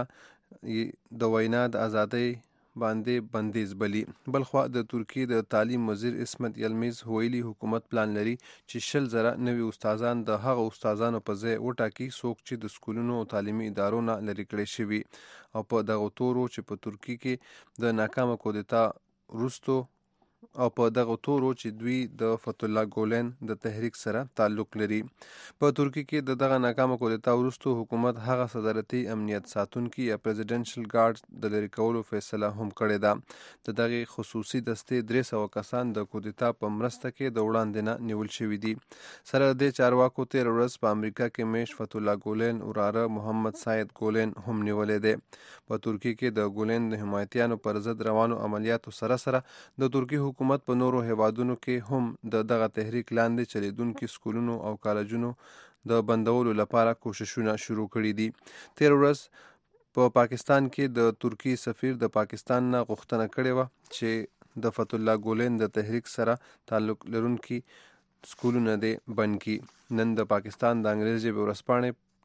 د وینا د ازادۍ باندې بندیز بلی. بلخوا د ترکی د تعلیم وزیر اسمت یلمیز ویلي حکومت پلان لري چې شل زره نوي استادان د هغه استادانو په ځای وټاکي څوک چې د سکولونو او تعلیمي ادارو نه لرې کړي شوي او په دغه تورو چې په ترکی کې د ناکامه کودتا وروسته او په دغه تورو چې دوی د فتح الله ګولین د تحریک سره تعلق لري. په ترکی کې د دغه ناکامه کودتا وروسته حکومت هغه صدارتي امنیت ساتونکي یا پریزیډنشل ګارد د لرې کولو فیصله هم کړې ده. د دغه خصوصي دستې درې سوه کسان د کودتا په مرسته کې د وړاندې نه نیول شوي دي. سره د چارواکو تېره ورځ په امریکا کې میش فتح الله ګولین وراره محمد سعید ګولین هم نیولی دی. په ترکی کې د ګولین د حمایتیانو پر ضد روانو عملیاتو سره سره د ترکی حکومت په نورو هیوادونو کې هم د دغه تحریک لاندې چلیدونکو سکولونو او کالجونو د بندولو لپاره کوششونه شروع کړي دي. تیر ورځ په پاکستان کې د ترکی سفیر د پاکستان نه غوښتنه کړې وه چې د فتح الله ګولین د تحریک سره تعلق لرونکي سکولونه دې بند کړي. نن د پاکستان د انګریزي ژبې ورځپاڼې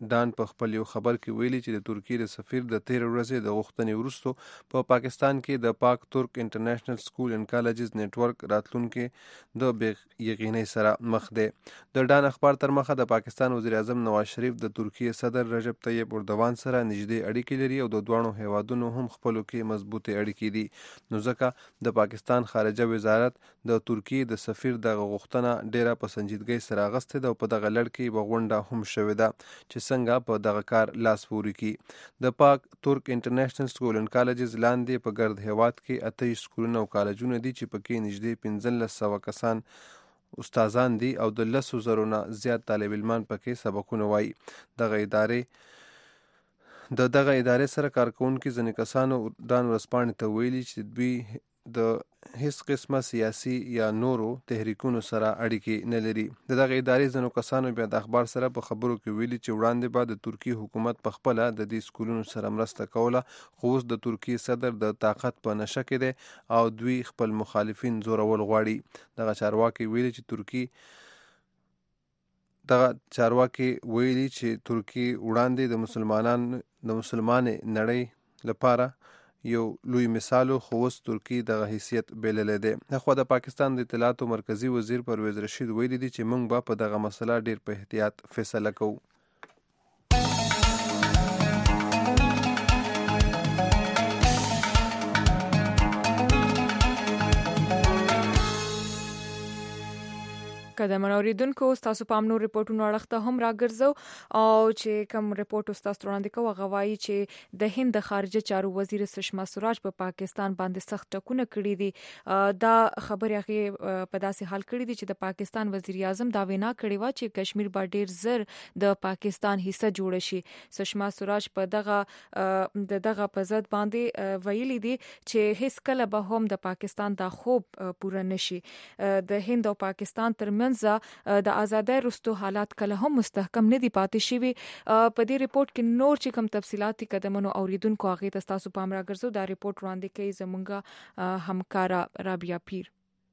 ډان په خپل یو خبر کې ویلي چې د ترکیې د سفیر د تیر ورځې د غوښتنې وروسته په پا پاکستان کې د پاک ترک انټرنیشنل سکول اینڈ کالجز نیټورک راتلونکي د بې یقینۍ سره مخ دی. د ډان اخبار تر مخه د پاکستان وزیر اعظم نواز شریف د ترکیې صدر رجب طیب اردوان سره نږدې اړیکې لري او د دواړو هیوادونو هم خپلو کې مضبوطې اړیکې دي. نو ځکه د پاکستان خارجه وزارت د ترکیې د سفیر دغه غوښتنه ډیره په سنجیدګۍ سره اخیستې ده او په دغه لړ کې به غونډه هم شوې ده چې څنګه په دغه کار لاس پورې کړي. د پاک ترک انټرنیشنل سکول اینډ کالجز لاندې په ګرد هیواد کې اته سکولونه او کالجونه دي چې پکې نږدې پنځلس سوه کسان استادان دي او د لسو زرو نه زیات طالب علمان پکې سبقونه وایي. دغه ادارې د دغه ادارې سره کارکونکي ځینې کسانو ډان ورځپاڼې ته ویلي چې دوی د هیڅ قسمه سیاسي یا نورو تحریکونو سره اړیکې نه لري. د دغه ادارې ځینو کسانو بیا د اخبار سره په خبرو کې ویلي چې وړاندې به د ترکیې حکومت په خپله د دې سکولونو سره مرسته کوله، خو اوس د ترکیې صدر د طاقت په نشه کې دی او دوی خپل مخالفین زورول غواړي. دغه چارواکي ویلي چې ترکیې دغه چارواکي ویلي چې ترکیې وړاندې د مسلمانانو د مسلمانې نړۍ لپاره یو لوی مثالو، خو اوس ترکیې دغه حیثیت بللی دی. خو د پاکستان د اطلاعاتو مرکزی وزیر پرویز رشید ویلي دي چې موږ به په دغه مسله ډیر په احتیاط فیصله کوو. قدم اوریدونکو تاسو پام نو ریپورتونو اړخته هم راګرځو او چې کوم ریپورت تاسو وړاندې کوو غوايي چې د هند خارجه چارو وزیر سشما سوراج په پا پاکستان باندې سخت ټکونه کړی دي. دا خبره هغه په داسې حال کړی دي چې د پاکستان وزیر اعظم دا وینا کړې و چې کشمیر به ډیر زر د پاکستان حصہ جوړ شي. سشما سوراج په دغه د دغه په ضد باندې ویلي دي چې هیڅ کله به هم د پاکستان دا خوب پوره نشي. د هند او پاکستان ترمنځ د آزادۍ وروسته حالات کله هم مستحکم نه دي پاتې شوي. په دې ریپورت کې نور چې کوم تفصيلاتي قدمونو اوریدونکو هغه تاسو پام راګرځو. دا ریپورت وړاندې کوي زمونږه همکارا رابعه پیر.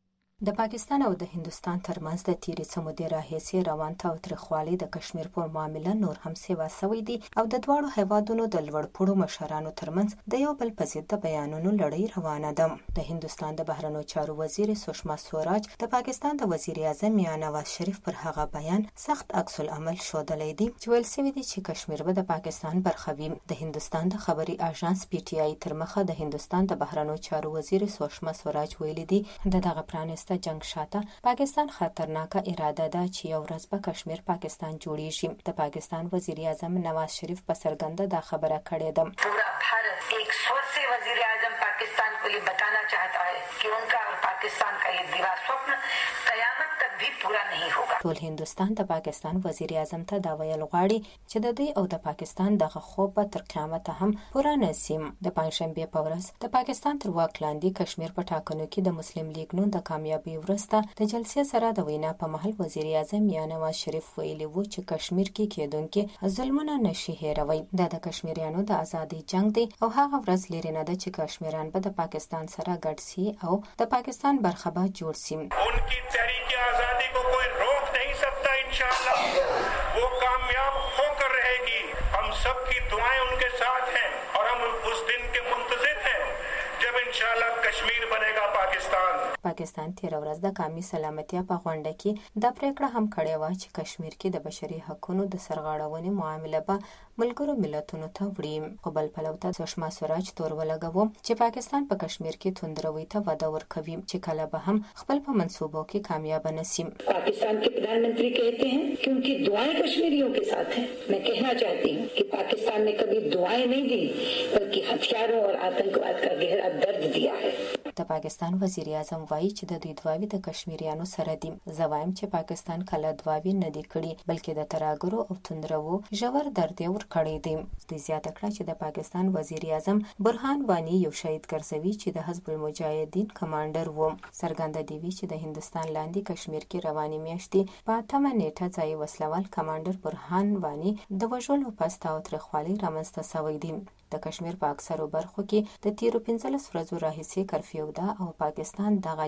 د پاکستان او د هندستان ترمنځ د تیرې څه مودې راهیسې روان تاوتریخوالی د کشمیر پر معامله نور هم سیوا سوی دی او د دواړو هیوادونو د لوړپوړو مشرانو ترمنځ د یو بل په ضد د بیانونو لړۍ روانه ده. د هندستان د بهرنیو چارو وزیر سشما سوراج د پاکستان د وزیر اعظم میاں نواز شریف پر هغه بیان سخت عکس العمل ښودلی دی چې ویل سوي دي چې کشمیر به د پاکستان برخه وي. د هندستان د خبري اژانس پی ټی آی تر مخه د هندستان د بهرنیو چارو وزیر سشما سوراج ویلي دي د دغه پرانست جنگ شاته پاکستان خطرناکه اراده ده چې یو ورځ به کشمیر پاکستان جوړیږي. د پاکستان وزیر اعظم نواز شریف په څرګنده دا خبره کړې ده. پورا بھارت ایک سور سے وزیر اعظم پاکستان کو یہ بتانا چاہتا ہے کہ ان کا اور پاکستان کا یہ دیوا سپن قیامت تک بھی پورا نہیں ہوگا. ټول هندستان د پاکستان وزیر اعظم ته دا ویل غواړي چې د دوی او د پاکستان دغه خوب به تر قیامت هم پورا نشي. د پنځشنبه په ورځ د پاکستان تر واک لاندې کشمیر په ټاکنو کې د مسلم لیگ نون د کامیابی ورسته د جلسې سره د وینا په محل وزیر اعظم میاں نواز شریف ویلي وو چې کشمیر کې کېدونکي ظلمونه نشي هېروي. دا د کشمیریانو د ازادي جنگ دی او هغه ورځ لري نه ده چې کشمیران به د پاکستان سره ګډ سي او د پاکستان برخه به جوړ سي. उनकी तहरीक आजादी को कोई रोक नहीं सकता. इंशाअल्लाह वो कामयाब होकर रहेगी. हम सब की दुआएं उनके साथ हैं और हम उस दिन के मुंतजिर हैं जब इंशाअल्लाह कश्मीर बनेगा पाकिस्तान. پاکستان تیر ورځ د قومي سلامتیا په غونډه کې د پریکړه هم کړې و چې کشمیر کې د بشري حقوقو د سرغړونې معامله به ملګرو ملتونو ته وړي. خو بل پلو ته سشما سوراج تور ولګوو چې پاکستان په پاکستان کې توندروي ته وده ورکوي چې کله به هم خپل په منصوبو کې کامیاب نشي. पाकिस्तान के प्रधानमंत्री कहते हैं कि उनकी दुआएं कश्मीरियों के साथ हैं. मैं कहना चाहती हूं कि पाकिस्तान ने कभी दुआएं नहीं दी बल्कि हथियारों और आतंकवाद का गहरा दर्द दिया है. د پاکستان وزیر اعظم وایي چې د دوی دواوی د کشمیریانو سره دي. زوایم چې پاکستان کله دواوی نه دی کړی بلکې د تراګرو او توندرو ژور درد ور کړی دی. د زیاته کړه چې د پاکستان وزیر اعظم برهان وانی یو شهید ګرځوي چې د حزب المجاهدین کمانډر و. سرګند دی وی چې د هندستان لاندې کشمیر کې رواني میاشتې په اتمه نیټه ځای وسلوال کمانډر برهان وانی د وژلو پس تاوتریخوالی رامنځته شوی دی. د کشمیر په اکثرو برخو کې د تیرو پنځلس ورځو راهیسې کرفیو ده او پاکستان دغه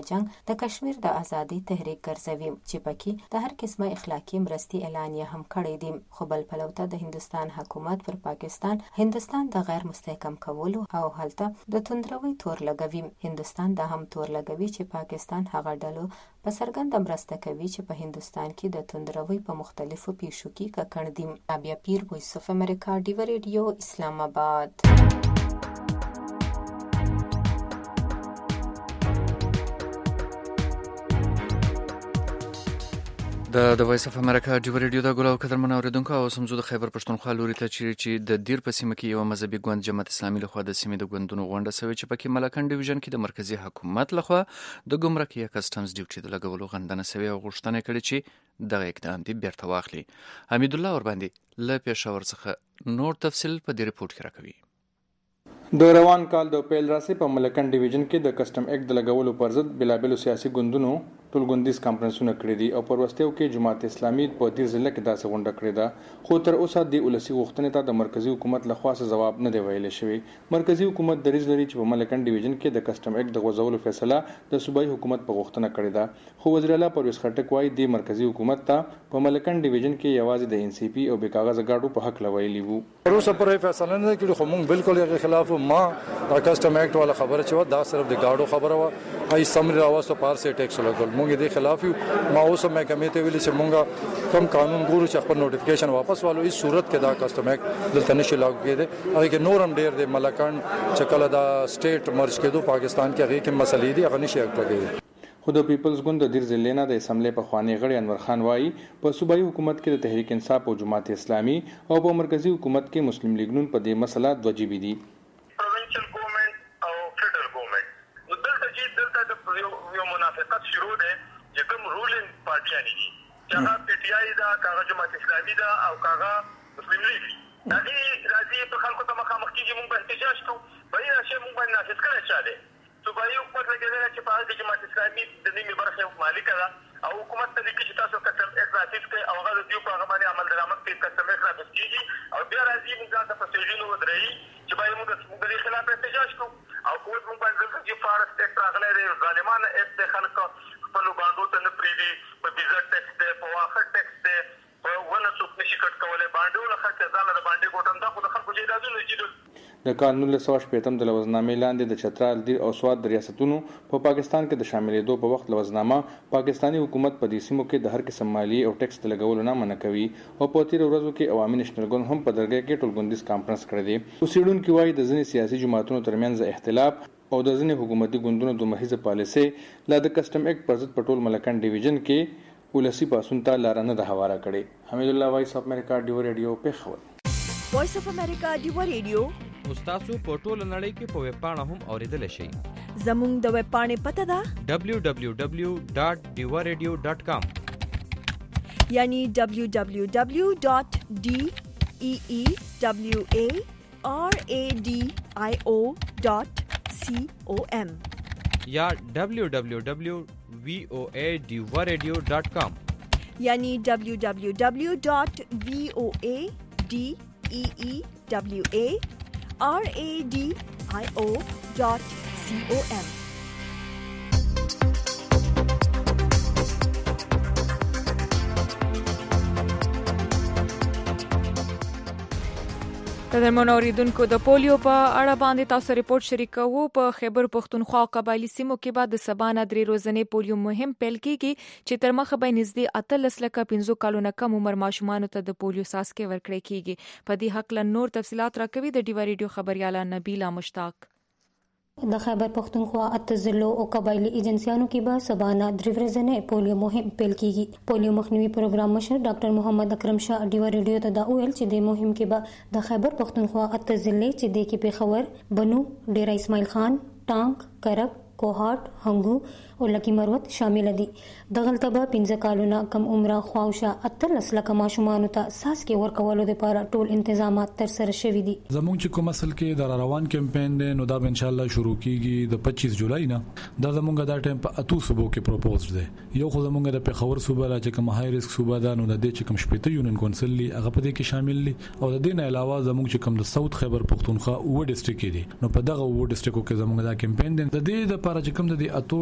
جنگ د کشمیر د ازادي تحریک ګرځوي چې پکې د هر قسمه اخلاقی مرستي اعلانیه هم کړې دي. خو بل پلوته د هندستان حکومت پر پاکستان هندستان د غیر مستحکم کولو او هلته د توندروي تور لګوي. هندستان د هم تور لګوي چې پاکستان هغه ډلو په څرګنده مرسته کوي چې په هندستان کې د توندروي په مختلفو پیښو کې ککړ دي. رابعه پیر، وایس اف امریکا، ډیو ریډیو، اسلام آباد. د د وایس اف امریکا ډیو ریډیو د ګلو قدرمن اوریدونکو او سمزو د خیبر پښتونخوا لوري ته چیرې چې د دیر په سیمه کې یو مذهبي ګوند جماعت اسلامي لخوا د سیمې د ګوندونو غونډه شوې چې پکې ملکن ډیویژن کې د مرکزی حکومت لخوا د ګمرکي کسټمز ډیوټي د لګولو غندنه شوې او غوښتنه کړې چې دغه اقدام دی بیرته واخلي. حمید الله اور باندې له پېښور څخه نور تفصیل په دې رپورت کې راکوي. د روان کال د پیل راسي په ملکن ډیویژن کې د کسٹم ایکټ د لګولو پر ضد بلابل سیاسي ګوندونو ټولګوندیز کانفرنسونه کړې دي او پر وستیو کې جماعت اسلامي په دې ضلع کې داسې غونډه کړې ده، خو تر اوسه د ولسی غوښتنې ته د مرکزی حکومت لخوا څه جواب نه دی ویل شوی. مرکزی حکومت دریځ لري چې په ملکن ډیویژن کې د کسٹم ایکټ د غوځولو فیصله د صوبایي حکومت په غوښتنه کړې ده، خو وزیر اعلی پرویز خټک وايي د مرکزی حکومت ته په ملکن ډیویژن کې یوازې د ان سی پی او بې کاغذ گاډو په حق لویلی وو. تر اوسه پرې فیصله نه کړې، خو موږ بالکل یې خلاف ما د کسٹم ایکټ والا خبره چې دا صرف د گاډو خبره و، هي سمري راوسته پار سي ټیکس لګول. موږ دې خلاف یو. ما اوس مې کمیټه ویلې چې موږ کوم قانون ګورو چې خپل نوټیفیکیشن واپس والو. هیڅ صورت کې دا کسٹم ایکټ دلته نشي لاګو کېده. هغه کې نورم ډیر د ملکان چې کله دا سټیټ مرج کېدو پاکستان کې هغه کې مسلې دي، هغه نشي اکټ کېده. خو د پیپلز ګوند د دیر ضلع نه د اسمبلی په خوانی غړي انور خان وایي په صوبایي حکومت کې د تحریک انصاف او جماعت اسلامي او په مرکزی حکومت کې مسلم لیگ نون په دې مسله دوه جیبي دي. پروینشل ګورنمنت او فدرال ګورنمنت نو دلته چې دلته د یو منافقت شروع ده چې کوم رولینګ پارټیان دي چې هغه پی ټی آی دا کاغه جماعت اسلامي دا او کاغه مسلم لیگ دا دي راځي په خلکو ته مخامخ کیږي. موږ به احتجاج کوو، بلې راشي موږ باندې نافذ کړی چاله صوبایي حکومت لګیدل چې په هغه جماعت اسلامي د نیمه برخه مالک ده او حکومت ته لیکي چې تاسو کسم ایک نافذ کړئ او هغه د دې په هغه باندې عمل درآمد کوي. کسم ایک نافذ کیږي او بیا راځي موږ د پروسیجرونو ودرېږي چې باید موږ د دې خلاف احتجاج کوو او کوم موږ باندې چې فارست ایکټ راغلی دی ظالمانه ایکټ د خلکو خپل باندو ته نه پریدي، په ویزا ټیکس دی، په واخه ټیکس دی، په ونه څوک نشي کټ کولی. باندې له خلک ځاله د باندې ګوټم دا خو د خلکو جیدادونه دي. د کال نولس سوه شپېتم د لوزنامې لاندې د چترال، دیر او سوات د ریاستونو په پا پاکستان کې د شاملېدو په وخت لوزنامه پاکستانی حکومت په دې سیمو کې د هر قسم مالیې او ټیکس د لګولو نه منع کوي او په تیرو ورځو کې عوامي نېشنل ګوند هم په درګه کې ټولګوندیز کانفرنس کړی دی. اوسیدونکي وایي د ځینې سیاسي جماعتونو ترمنځ اختلاف او د ځینې حکومتي ګوندونو د محیزه پالیسي لا د کسٹم ایکټ پر ضد په ټول ملکن ډیویژن کې ولسی پاسون ته لار نه د هواره کړي. حمید الله، وایس اف امریکا ډیو ریډیو، پېښور. وایس اف امریکا ډیو ریډیو تاسو په ټوله نړۍ کې په ویب پاڼه هم اوریدل شئ. زموږ د ویب پاڼې پته ده دبلیو دبلیو دبلیو ډاټ ډیو ریډیو ډاټ کام، یعنی دبلیو دبلیو دبلیو ډاټ ډی ای ای دبلیو ای آر ای ډی آی او ډاټ سی او ام یا دبلیو دبلیو دبلیو وی او ای ډیو ریډیو ډاټ کام، یعنی دبلیو دبلیو دبلیو ډاټ وی او ای ډی ای ای دبلیو ای آر ای ڈی آئی او ڈاٹ سی او ایم. قدرمن اوریدونکو، د پولیو په اړه باندې تاسو ریپورت شریکوو. په خیبر پښتونخوا او قبایلی سیمو کې بعد د سبا درې روزنې پولیو مهم پیل کیږي چې تر مخه به نږدې اتلس لکه پنځه کالونه کم عمر ماشومانو ته د پولیو څاڅکي ورکړل کیږي. په دې حق له نور تفصيلات راکوي د ډیوا ریډیو خبرياله نبیلا مشتاق. د خیبر پښتونخوا اته ضلعو او قبایلی ایجنسیانو کې به سبانا درې ورځې پولیو مهم پیل کیږي. پولیو مخنیوي پروګرام مشر ډاکټر محمد اکرم شاه ډیوا ریډیو ته دا ویل چې د مهم کې به د خیبر پښتونخوا اته ضلع چې د کې پیښور، بنو، ډیرا اسماعیل خان، ټانک، کرک، کوهاټ، هنګو او لکی مروت شامل دي. دغلته به پنځه کالونه کم عمره خواوشه اتلس لکه ماشومان ته څاڅکي ورکولو لپاره ټول انتظامات تر سره شوي دي. زموږ چې کوم اصل کې د روان کمپاین دی نو دا ان شاء الله شروع کیږي د پچیس جولای نه. دا زموږ د ټیم په اتو صوبو کې پروپوز دی. یو خو زموږ د پیښور صوبه لا چې کوم های ریسک صوبه ده نو د دې چې کوم شپږ یونین کونسل لی هغه په دې کې شامل دي او د دې نه علاوه زموږ چې کوم د ساوث خیبر پښتونخوا و ډیسټریکټ دي نو په دغه و ډیسټریکټو کې زموږ د کمپاین دی. د دې د لپاره چې کوم د اتو ډیسټریکټ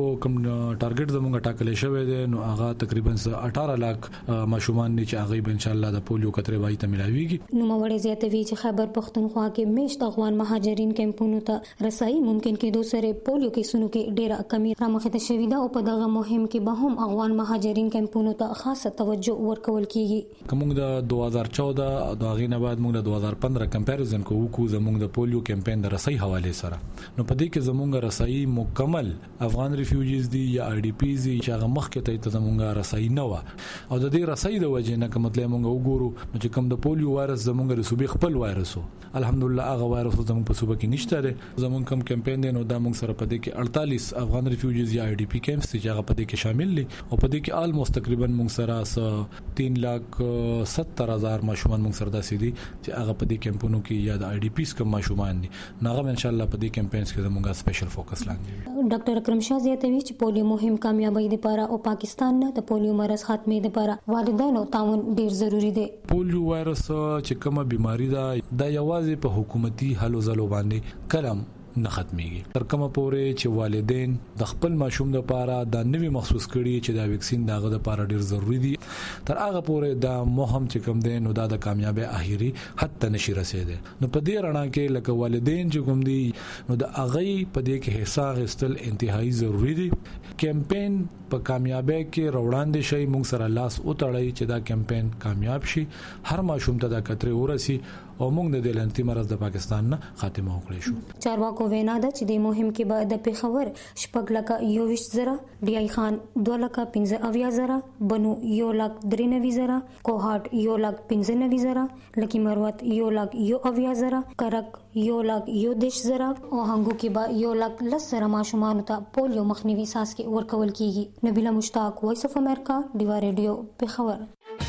کوم ټارګټ زموږ ټاکل شوی دی نو هغه تقریبا اठारह لک ماشومان دي چې هغه ان شاء الله د پولیو کترې وای ته ملاويږي. نو موړې زیاتوي چې خیبر پختونخوا کې میشت افغان مهاجرین کیمپونو ته رسایي ممکن کېدو سره پولیو کیسونو کې ډېره کمی رامخته شوې ده او په دغه مهم کې به هم افغان مهاجرین کیمپونو ته خاصه توجه ورکول کیږي. کوم د دوه هزار چودہ د غینه بعد موږ د دوه هزار پندرہ کمپیریزن کوو کو زموږ د پولیو کمپاین د رسایي حواله سره نو په دې کې زموږ رسایي مکمل افغان ریفیوجیز دي یا آی ډی پیز دي چې هغه مخکې ته زموږ رسایي نه و او د دې رسایي د وجې نه کوم مطلب موږ وګورو چې کوم د پولیو وایرس زموږ رسوبي خپل وایرسو الحمدلله هغه وایرس زموږ په صوبه کې نشته ده. زموږ کوم کمپاین دی نو دا موږ سره په دې کې اڑتالیس افغان ریفیوجیز یا آی ډی پی کیمپس چې هغه په دې کې شامل دي او په دې کې آلموست تقریبا موږ سره تین لاک ستر هزار ماشومان موږ سره داسې دي چې هغه په دې کمپونو کې یا د آی ډی پیز کوم ماشومان دي هغه ان شاء الله په دې کمپاینز کې زموږ سپیشل فوکس لاندې. ډاکټر اکرم شاه زیاتوي چې پولیو مهم کامیابی لپاره او پاکستان نه د پولیو مرض خاتمه لپاره والدینو تعاون ډیر ضروری دی. پولیو وایرس چې کومه بیماری ده دا یوازې په حکومتي هلو ځلو باندې کلم نه ختميږي تر کومه پورې چې والدین د خپل ماشوم لپاره د نوي مخصوص کړي چې دا ویکسین داغه لپاره ډیر ضروری دي تر هغه پورې دا مهم چې کوم دی نو دا د کامیابی اخیری حد ته نشي رسیدي. نو په دې رڼا کې لکه والدین چې کوم دي نو د اغه په دې کې حصہ غستل انتهایی ضروری دي. کمپاین په کامیابی کې روړاندې شي موږ سره لاس او تړي چې دا کمپاین کامیاب شي هر ماشوم ته دا کترې ورسي او موږ د دلنتي مرز د پاکستان نه خاتمه وکړې شو. چارواکو وینا ده چې د مهم کې به د پیښور شپږ لکه یوویشت زره ډی آی خان دوه لکه پنځه اویا زره بنو یو لک درې نوي زره کوهاټ یو لک پنځه نوي زره لکی مروت یو لک یو اویا زره کرک یو لک یو دیش زره او هنګو کې به یو لک لس زره ماشومان ته پولیو مخنیوي څاڅکي ورکول کیږي. نبیله مشتاق وایس اف امریکا دیوا ریډیو پیښور.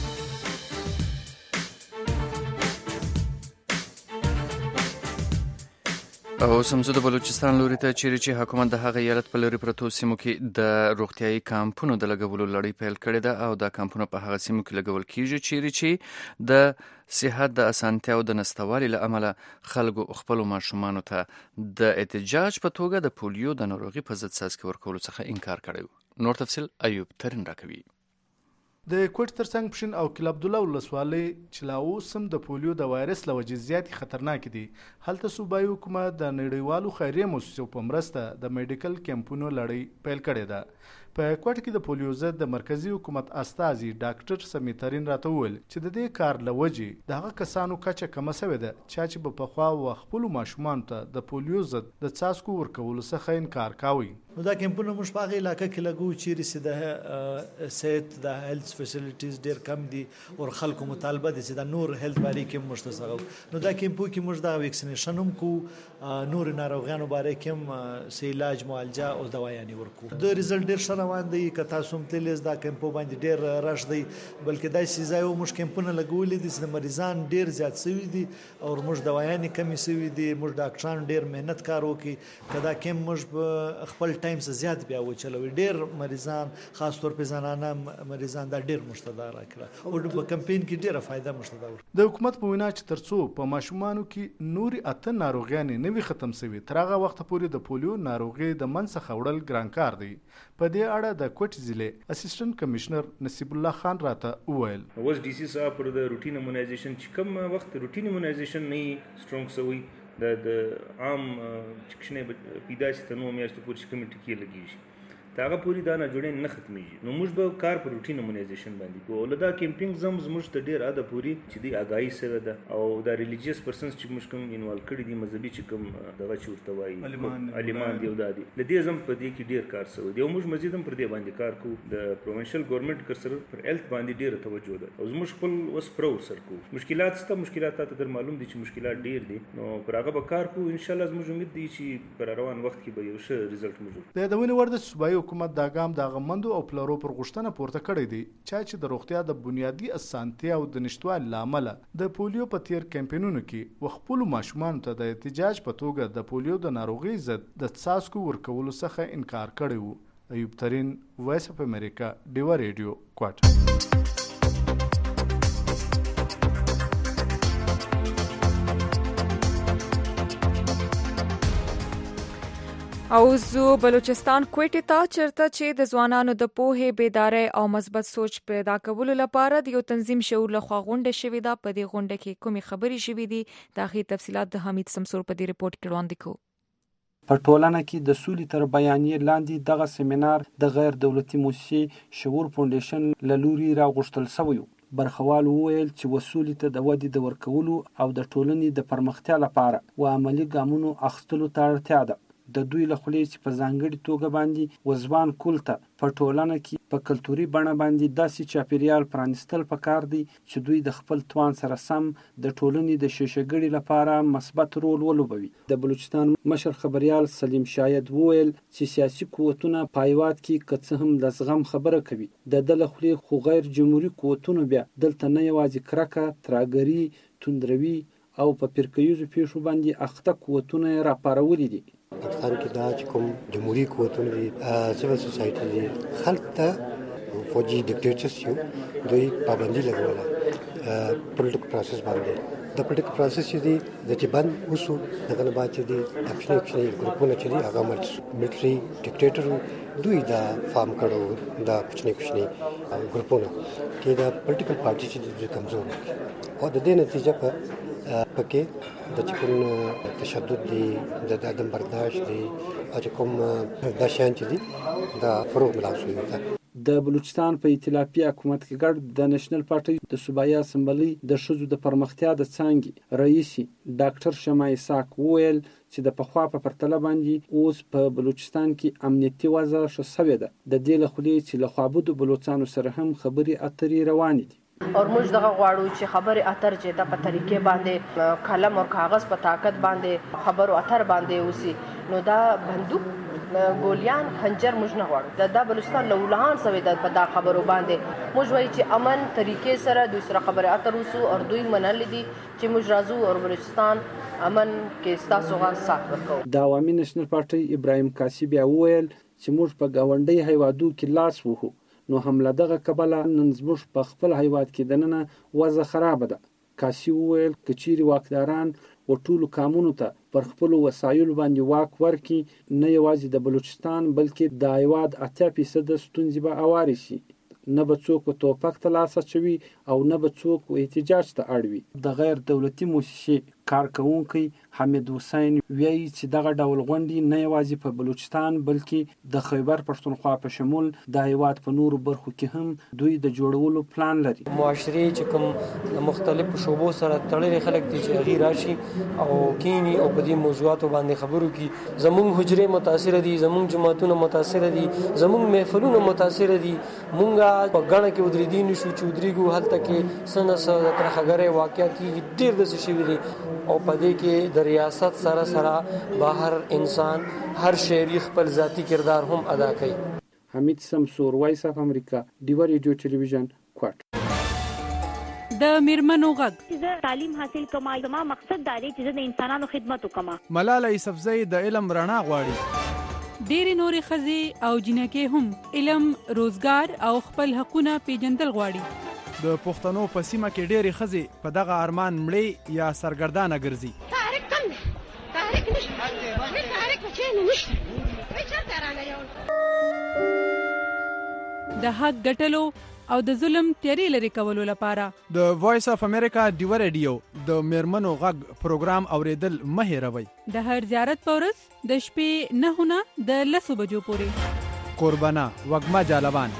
او سمزو د بلوچستان لوري ته چیرې چې حکومت د هغه ایالت په لوري پرتو سیمو کې د روغتيایي کمپونو د لګولو لړۍ پیل کړې ده او دا کمپونه په هغه سیمو کې لګول کیږي چیرې چې د صحت د اسانتیاو د نستوالي له امله خلکو خپل ماشومان ته د احتجاج په توګه د پولیو د ناروغي په ضد څاڅکي ورکولو څخه انکار کړی. نور تفصیل ایوب ترن راکوي. د کوټ ترڅنګ پښین او کلب عبد الله ولسوالۍ چې لا اوسم د پولیو د وایرس لوجې زیات خطرناک دي هلته صوبایي حکومت د نړیوالو خیریه مؤسسو په مرسته د میډیکل کمپونو لړۍ پیل کړې ده. په کوټ کې د پولیو ضد د مرکزی حکومت استازي ډاکټر سمیترین راته وویل چې د دې کار لوجې دغه کسانو کچه کمه شوې ده چې په پخوا و خپل ماشومان ته د پولیو ضد د څاڅکو ورکولو څخه انکار کوي. نو دا کمپونه موږ په هغه علاقه کې لګو چې رسې د صحت د هیلث فیسیلیټیز ډیر کم دي او خلکو مطالبه دي چې د نور هیلث باره کې مشتسغو نو دا کمپو کې موږ د ویکسینیشن هم کو نور ناروغانو باره کې هم سي علاج معالجه او دوايانې ورکو. د ریزلټ ډیر ښه روان دی که تاسو هم تللی دا کمپو باندې ډیر رش دی بلکې دا سي ځای موږ کمپونه لګولې دي چې مریضان ډیر زیات شوي دي او موږ دوايانې کمی شوي دي موږ ډاکټران ډیر مهنت کار وکړي کدا کم موږ خپل ټایم څخه زیات بیا وچلوي ډیر مریضان خاص طور په زنانه مریضان دا ډیر مشتدار کړه او په کمپاین کې ډیره فائدہ مشتدار. د حکومت په وینا چې ترڅو په ماشومانو کې نوري اته ناروغیانې نوي ختم شوي تر هغه وخت پورې د پولیو ناروغي د منځ خوړل ګران کار دی. په دې اړه د کوټ ضلع اسسټنټ کمشنر نصیب الله خان راته وویل اوس ډي سي صاحب پر د روټین ایمونایزیشن چې کوم وخت روټین ایمونایزیشن نه سترونګ سوی د د عام چکشنې پیدایش ته نو میاشتو پورې کوم ټکی لګیږي دا هغه پوری دا نه جوړې نه ختميږي. نو موږ به کار پر روټین ایمونایزیشن باندې کوو. ولدا کیمپینګ زم زموږ ته ډیر اده پوری چې دی اگاهي سره ده او دا ریلیجیس پرسنز چې موږ کوم انوالو کړی دي مذهبي چې کوم دغه چورته وایي علیمان دی او دادي لدې زم په دې کې ډیر کار سوی دی او موږ مزید هم پر دې باندې کار کوو. د پروینشل ګورنمنت کر سره پر هیلث باندې ډیر توجه ده او موږ خپل وس پرو سر کوو. مشکلات ست مشکلات ته در معلوم دي چې مشکلات ډیر دي نو پر هغه به کار کوو. ان شاء الله موږ امید دي چې پر روان وخت کې به یو ښه ریزلټ موجود. د دونی ورده صوبایي حکومت دا ګام د غمندو او پلارو پر غشتنه پورته کړی دی چې د روغتیا د بنیادی اسانتیا او د نشټوال لامل د پولیو په تیر کمپاینونو کې وخپل ماشومان ته د احتجاج په توګه د پولیو د ناروغي ضد د څاڅکو ورکولو څخه انکار کړی وو. ایوب ترین وایس اف امریکا دیوا ریډیو کوټ. او زو بلوچستان کوټې ته چرته چې د ځوانانو د پوهې بیدارۍ او مثبت سوچ پیدا کولو لپاره د یو تنظیم شعور لخوا غونډه شوې ده. په دې غونډه کې کومې خبرې شوې دي د هغې تفصیلات د حمید سمسور په دې رپورټ کې وړاندې کوو. په ټولنه کې د سولې تر بیانیې لاندې دغه سیمینار د غیر دولتي موسسې شعور فاونډیشن له لوري راغوښتل شوی و. برخوال وویل چې وسولې ته د ودې د ورکولو او د ټولنې د پرمختیا لپاره و عملي ګامونو اخیستلو ته اړتیا ده. د دوی له خولې چې په ځانګړي توګه باندې وزوان کول ته په ټولنه کې په کلتوري بڼه باندې داسې چاپیریال پرانیستل پکار دی چې دوی د خپل توان سره سم د ټولنې د شیشهګړي لپاره مثبت رول ولوبوي. د بلوچستان مشر خبريال سلیم شاید وویل چې سیاسي قوتونه په هیواد کې که څه هم د زغم خبره کوي، د ده له خولې خو غیر جمهوري قوتونو بیا دلته نه یوازې کرکه، ترهګري، توندروي او په فرقهییزو پیښو باندې اخته قوتونه یې راپارولي دي. پاکستان کې دا چې کوم جمهوریت قوتونه دي، سیول سوسایټي دي، خلک ته فوجي ډیکټیټرز یو دوی پابندي لګوله پولیټیکل پروسس باندې. د پولیټیکل پروسس چې دی د چې بند وسو دغه نه بعد چې دی اپشني اپشني ګروپونه چې دي هغه ملټري ډیکټیټر دوی دا فارم کړو د اپشني اپشني ګروپونه چې د پولیټیکل پارټي چې د کمزور او د دې نتیجه په پکې د چکن تشدد دی، د عدم برداشت دی او چې کوم د شان چې دی دا فروغ ملاو شوی دی. د بلوچستان په ائتلافي حکومت کې ګډ د نېشنل پارټي د صوبایي اسمبلی د ښځو د پرمختیا د څانګې رئیس ډاکټر شمع اسحاق وویل چې د پخوا په پرتله باندې اوس په بلوچستان کې امنیتي وضع ښه شوې ده. د دې له خولې چې له خوابودو بلوچستانو سره هم خبرې اترې روانې دي. اور موږ دغه غواړو چې خبرې اتر چې د په طریقې باندې قلم او کاغذ په طاقت باندې خبرو اتر باندې اوسي، نو دا بندوق ګولیان خنجر موږ نه غواړو. د بلوچستان له ولهان سوي د په دا خبرو باندې موږ وایي چې امن طریقې سره دوی سره خبرې اتر وسو او دوی منل دي چې موږ راځو او بلوچستان امن کې ستاسو غا سات ورکوو. د عوامي نېشنل پارټي ابراهیم کاسي بیا وویل چې موږ په گاونډي هیوادو کې لاس وهو، نو هم له دغه کبله نن زموږ په خپل هیواد کې دننه وضع خراب ده. کاسي وویل که چیرې واکداران و ټولو قامونو ته پر خپلو وسایلو باندې واک ورکي، نه یوازې د بلوچستان بلکې د هیواد اتیا فیصده ستونزې به هوارې شي. نه به څوک په توپک ته لاس اچوي او نه به څوک احتجاج ته اړوي. د غیر دولتي موسسې کارکونکي حمید حسین وایي چې دغه ډول غونډې نه یوازې په بلوچستان بلکې د خیبر پښتونخوا په شمول د هیواد په نورو برخو کې هم دوی د جوړولو پلان لري. معاشري چې کوم د مختلفو شعبو سره تړلي خلک دي چې هغې راشي او کینی او په دې موضوعاتو باندې خبرو کی. زمونږ حجرې متاثره دي، زمونږ جماعتونه متاثره دي، زمونږ محفلونه متاثره دي. مونږه په غاڼه کې ودرېدي نشو چې ودرېږو هلته کې سنه سره د ترخګرۍ واقعیت کېږي، ډېر داسې شوي دي او په دې کې د ریاست سره سره بهر انسان هر شهري خپل ذاتي کردار هم ادا کوي. حمید سمسور، وایس اف امریکا، ډیوه ریډیو ټلویزیون، کوټ. د میرمنو غږ زه تعلیم حاصل کوم، زما مقصد دا دی چې د انسانانو خدمت وکم. ملاله یوسفزۍ د علم رڼا غواړي. ډېرې نورې ښځې او جنکې هم علم، روزګار او خپل حقونه پیژندل غواړي. د پښتنو په سیمه کې ډېرې ښځې په دغه ارمان مړې یا سرګردانه ګرځي. تحریک کم دی، تحریک نشته، تحریک په چینه نشته، وایي چېرته رانه یو د حق ګټلو او د ظلم تیارې لرې کولو لپاره د وایس اف امریکا ډیوه ریډیو د میرمنو غږ پروګرام اوریدل مه هېروئ. د هر زیارت په ورځ د شپې نهو نه د لسو بجو پورې. قربانه وږمه جالبان.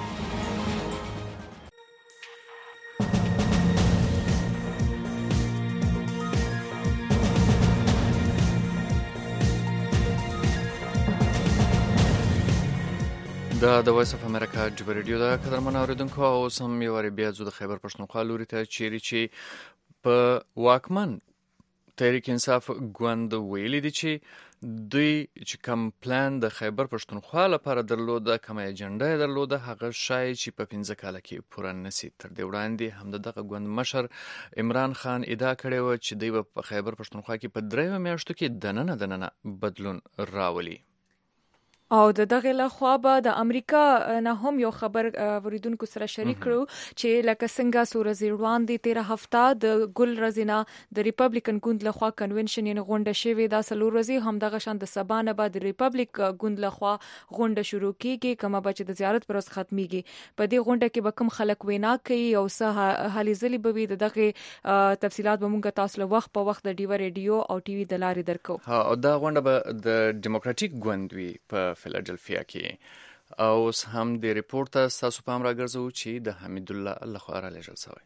دا د وایس اف امریکا ډیوه ریډیو ده. قدرمن اوریدونکو، اوس هم یو وارې بیا ځو د خیبر پښتونخوا لوري ته، چیرې چې په واکمن تحریک انصاف ګوند ویلي دي چې دوی چې کوم پلان د خیبر پښتونخوا لپاره درلوده، کومه اجنډا یې درلوده، هغه شاید چې په پنځه کاله کې پوره نسي. تر دې وړاندې هم د دغه ګوند مشر عمران خان ادعا کړې وه چې دوی به په خیبر پښتونخوا کې په دریو میاشتو کې دننه دننه بدلون راولي. او د دغه له خوا به د امریکا نه هم یو خبر وریدونکو سره شریک کړو چې لکه څنګه سورزي وړاندې تیره هفته د ګل رزینا د ریپبلیکن ګوند له خوا کنونشن یې غونډه شوې دا سلور ورځې هم دغه شان د سبانه بعد ریپبلیک ګوند له خوا غونډه شروع کیږي کومه بچ د زیارت پر ورځ ختميږي په دې غونډه کې به کوم خلک وینا کوي او سه هلي ځلې به وي دغه تفصيلات به مونږ تاسو له وخت په وخت د ډیو ریډیو او ټي وي د لارې درکو. ها او دا غونډه به د ډیموکراټیک ګوند وی په فیلادلفیا کې او هم د ریپورت تاسو پام راګرځو چې د حمید الله لخوا را لېږل شوی.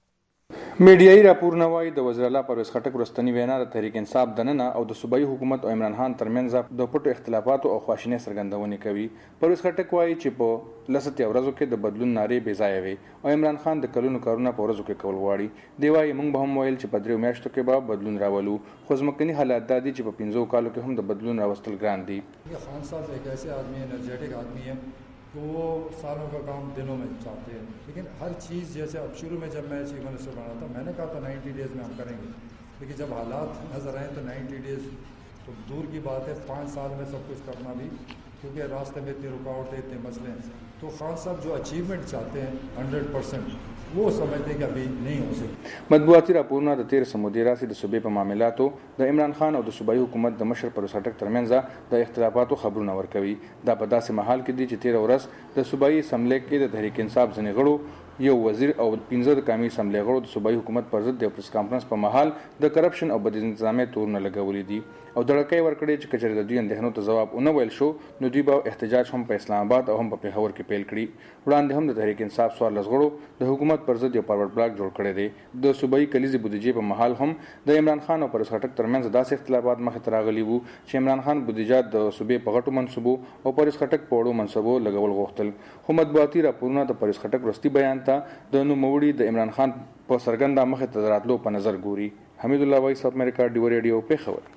میډیایي راپورونه وايي د وزیر اعلی پرویز خټک وروستنی وینا د تحریک انصاف دننه او د صوبایي حکومت او عمران خان ترمنځ د پټو اختلافاتو او خواشینۍ څرګندونه کوي. پرویز خټک وايي چې په لسته ورځو کې د بدلون نارې بې ځایه وي او عمران خان د کلونو کارونه په ورځو کې کول غواړي. دی وايي موږ به هم ویل چې په دریو میاشتو کې به بدلون راولو خو ځمکني حالات دا دي چې په پنځو کالو کې هم د بدلون راوستل ګران دي. خان صاحب ایک ایسے آدمی انرجیٹک آدمی ہے تو وہ سالوں کا کام دنوں میں چاہتے ہیں لیکن ہر چیز جیسے اب شروع میں جب میں چیف منسٹر بنا تھا میں نے کہا تھا نائنٹی ڈیز میں ہم کریں گے لیکن جب حالات نظر آئیں تو نائنٹی ڈیز تو دور کی بات ہے پانچ سال میں سب کچھ کرنا بھی کیونکہ راستے میں اتنی رکاوٹیں اتنے مسئلے ہیں تو خان صاحب جو اچیومنٹ چاہتے ہیں ہنڈریڈ پرسینٹ وہ سمجھتے کہ ابھی نہیں ہو سکتی. مطبوعاتي راپورونه د تیر سمودي راسي د صوبې په معاملاتو د عمران خان او د صوبایي حکومت د مشر پرویز خټک ترمنځ د اختلافاتو خبرونه ورکوي. دا په داسې مهال کې دي چې تیر ورځ د صوبایي اسمبلی کې د تحریک انصاف ځینې غړو یو وزیر او پنځه د قومي اسمبلی غړو د صوبایي حکومت پر ضد د پریس کانفرنس په محل د کرپشن او بد انتظامیت تورونه لګولې دي او دړکې ورکړې چې کچره د دوی اندېښنو ته ځواب ونه ویل شو نو دوی به احتجاج هم په اسلام آباد او هم په پیښور کې پیل کړي. وړاندې هم د تحریک انصاف سوال لزغړو د حکومت پر ضد یو فارورډ بلاک جوړ کړی دی. د صوبایي کلیزي بودیجې په محل هم د عمران خان او پرویز خټک ترمنځ داسې اختلافات مخې ته راغلي وو چې عمران خان بودیجه د صوبې په غټو منصوبو او پرویز خټک په وړو منصوبو لګول غوښتل. خو مطبوعاتي راپورونه د پرویز خټک وروستي بیان ته د نوموړي د عمران خان په سرګنده مخې ته راتلو په نظر ګوري. حمید الله وایس اف امریکا ډیو ریډیو پیښور.